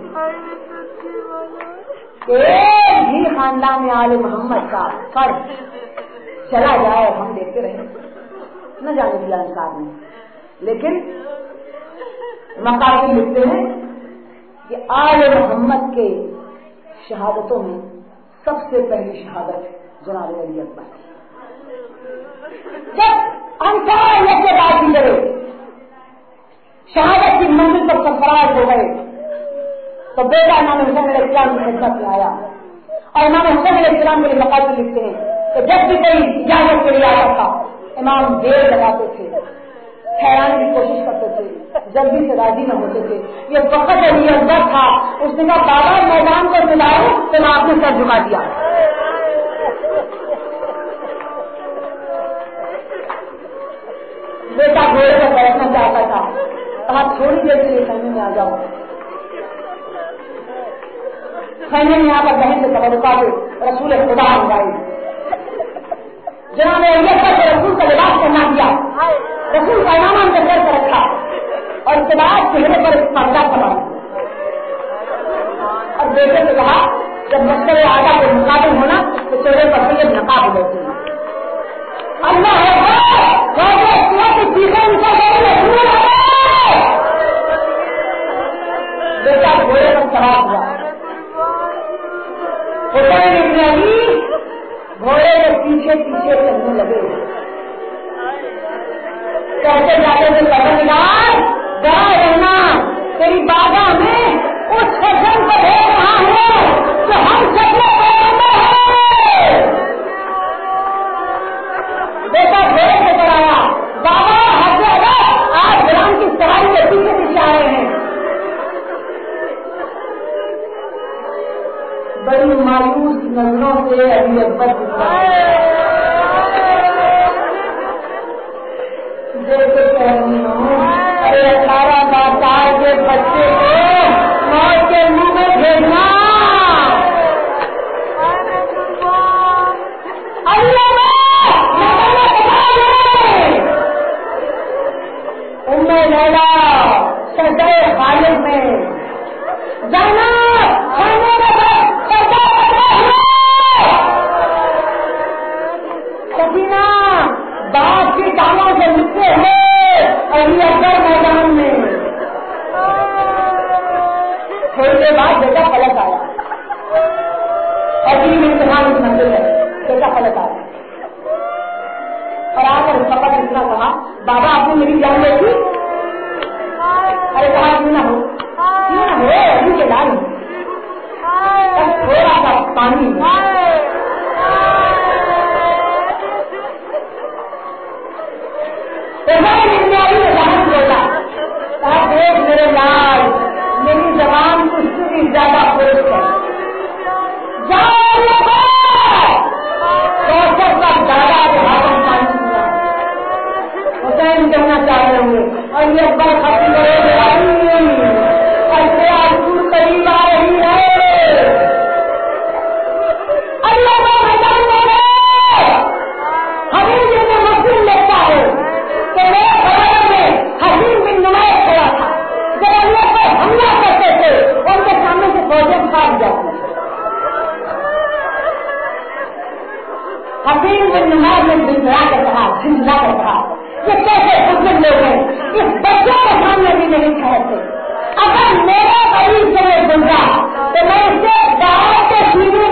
ایک بھی خاندان میں آل محمد کا فرد چلا جائے ہم دیکھتے رہے نہ جانے دیا انصار نے. لیکن مقابل لکھتے ہیں کہ آل محمد کے شہادتوں میں سب سے پہلی شہادت جناب علی اکبر کی. جب انصار لے کے بات کی کرے شہادت کی منزل پر سرفراز ہو گئے تو بیٹا امام حسین علیہ السلام کی خدمت میں آیا. اور امام حسین علیہ السلام کے لیے مقابل لکھتے ہیں کہ جب بھی کوئی اجازت کے لیے آتا تھا امام دیر لگاتے تھے, ٹھہرانے کی کوشش کرتے تھے, جلدی سے راضی نہ ہوتے تھے. یہ وقت علی اکبر تھا. اس نے کہا بابا میدان کو ملاؤ تو میں آپ نے سر جھکا دیا. بیٹا گھوڑے پر بیٹھنا چاہتا تھا. کہا تھوڑی دیر کے لیے خیمے میں آ جاؤ. خیمے میں آ کر بہن سے تبرکا دے رسول خدا منگائی. جناب علی اکبر کو رسول کا لباس کرنا دیا, رسول کا امامہ ان کے سر پر رکھا اور اس کے بعد چہرے پر ایک پردہ سما اور بیٹے سے کہا جب مشکل آگا کے مقابل ہونا تو چہرے پر سے نقاب ہو جاتی ہے. اللہ بیٹا گھوڑے پر سوار ہوا. حسین ابن علی گھوڑے کے پیچھے پیچھے چلنے لگے. کہتے جاتے تھے خبردار ڈرا رہنا تیری بارگاہ میں اس سجن کو دیکھ رہا ہوں جو ہم سب میں ہے. بیٹا گھوڑے سے چلایا. بابا حضرت آپ غلام کی سواری کے پیچھے پیچھے آ رہے ہیں. بڑی مایوس نظروں سے علی اکبر ارے 18 سال کے بچے کو موت کے منہ میں بھیجنا. سردار خالد میں جانا سکینہ باپ کی ٹانگوں سے لکھتے ہوئے علی اکبر میدان میں. تھوڑی دیر بعد بیٹا پلٹ آیا اور امتحان کی منزل ہے. بیٹا پلٹ آیا اور آ کر اس وقت اتنا کہا بابا آپ نے میری جان دیکھی. ارے کہا کیوں نہ ہو ابھی کے لال تھوڑا سا پانی بولا. دیکھ میرے لال میری زبان کچھ سے بھی زیادہ خوش ہے. حسین کہنا چاہ رہے ہوں اور یہ اکبر ختم قریب آ رہی ہے. اللہ حبیب نے مسلم لگتا ہے کہ میرے خبروں میں حبیب بن نمائش کھڑا تھا. جب اللہ پر حملہ کرتے تھے ان کے سامنے سے فوجیں بھاگ جاتی. حبیب بن نمائش نے جھنجھلا کر کہا یہ کیسے مسلم لوگ ہیں اس بچوں کے سامنے بھی نہیں ٹھہرتے. اگر میرا قریب سے میں گزرا تو میں اس سے باہر کے سیدھے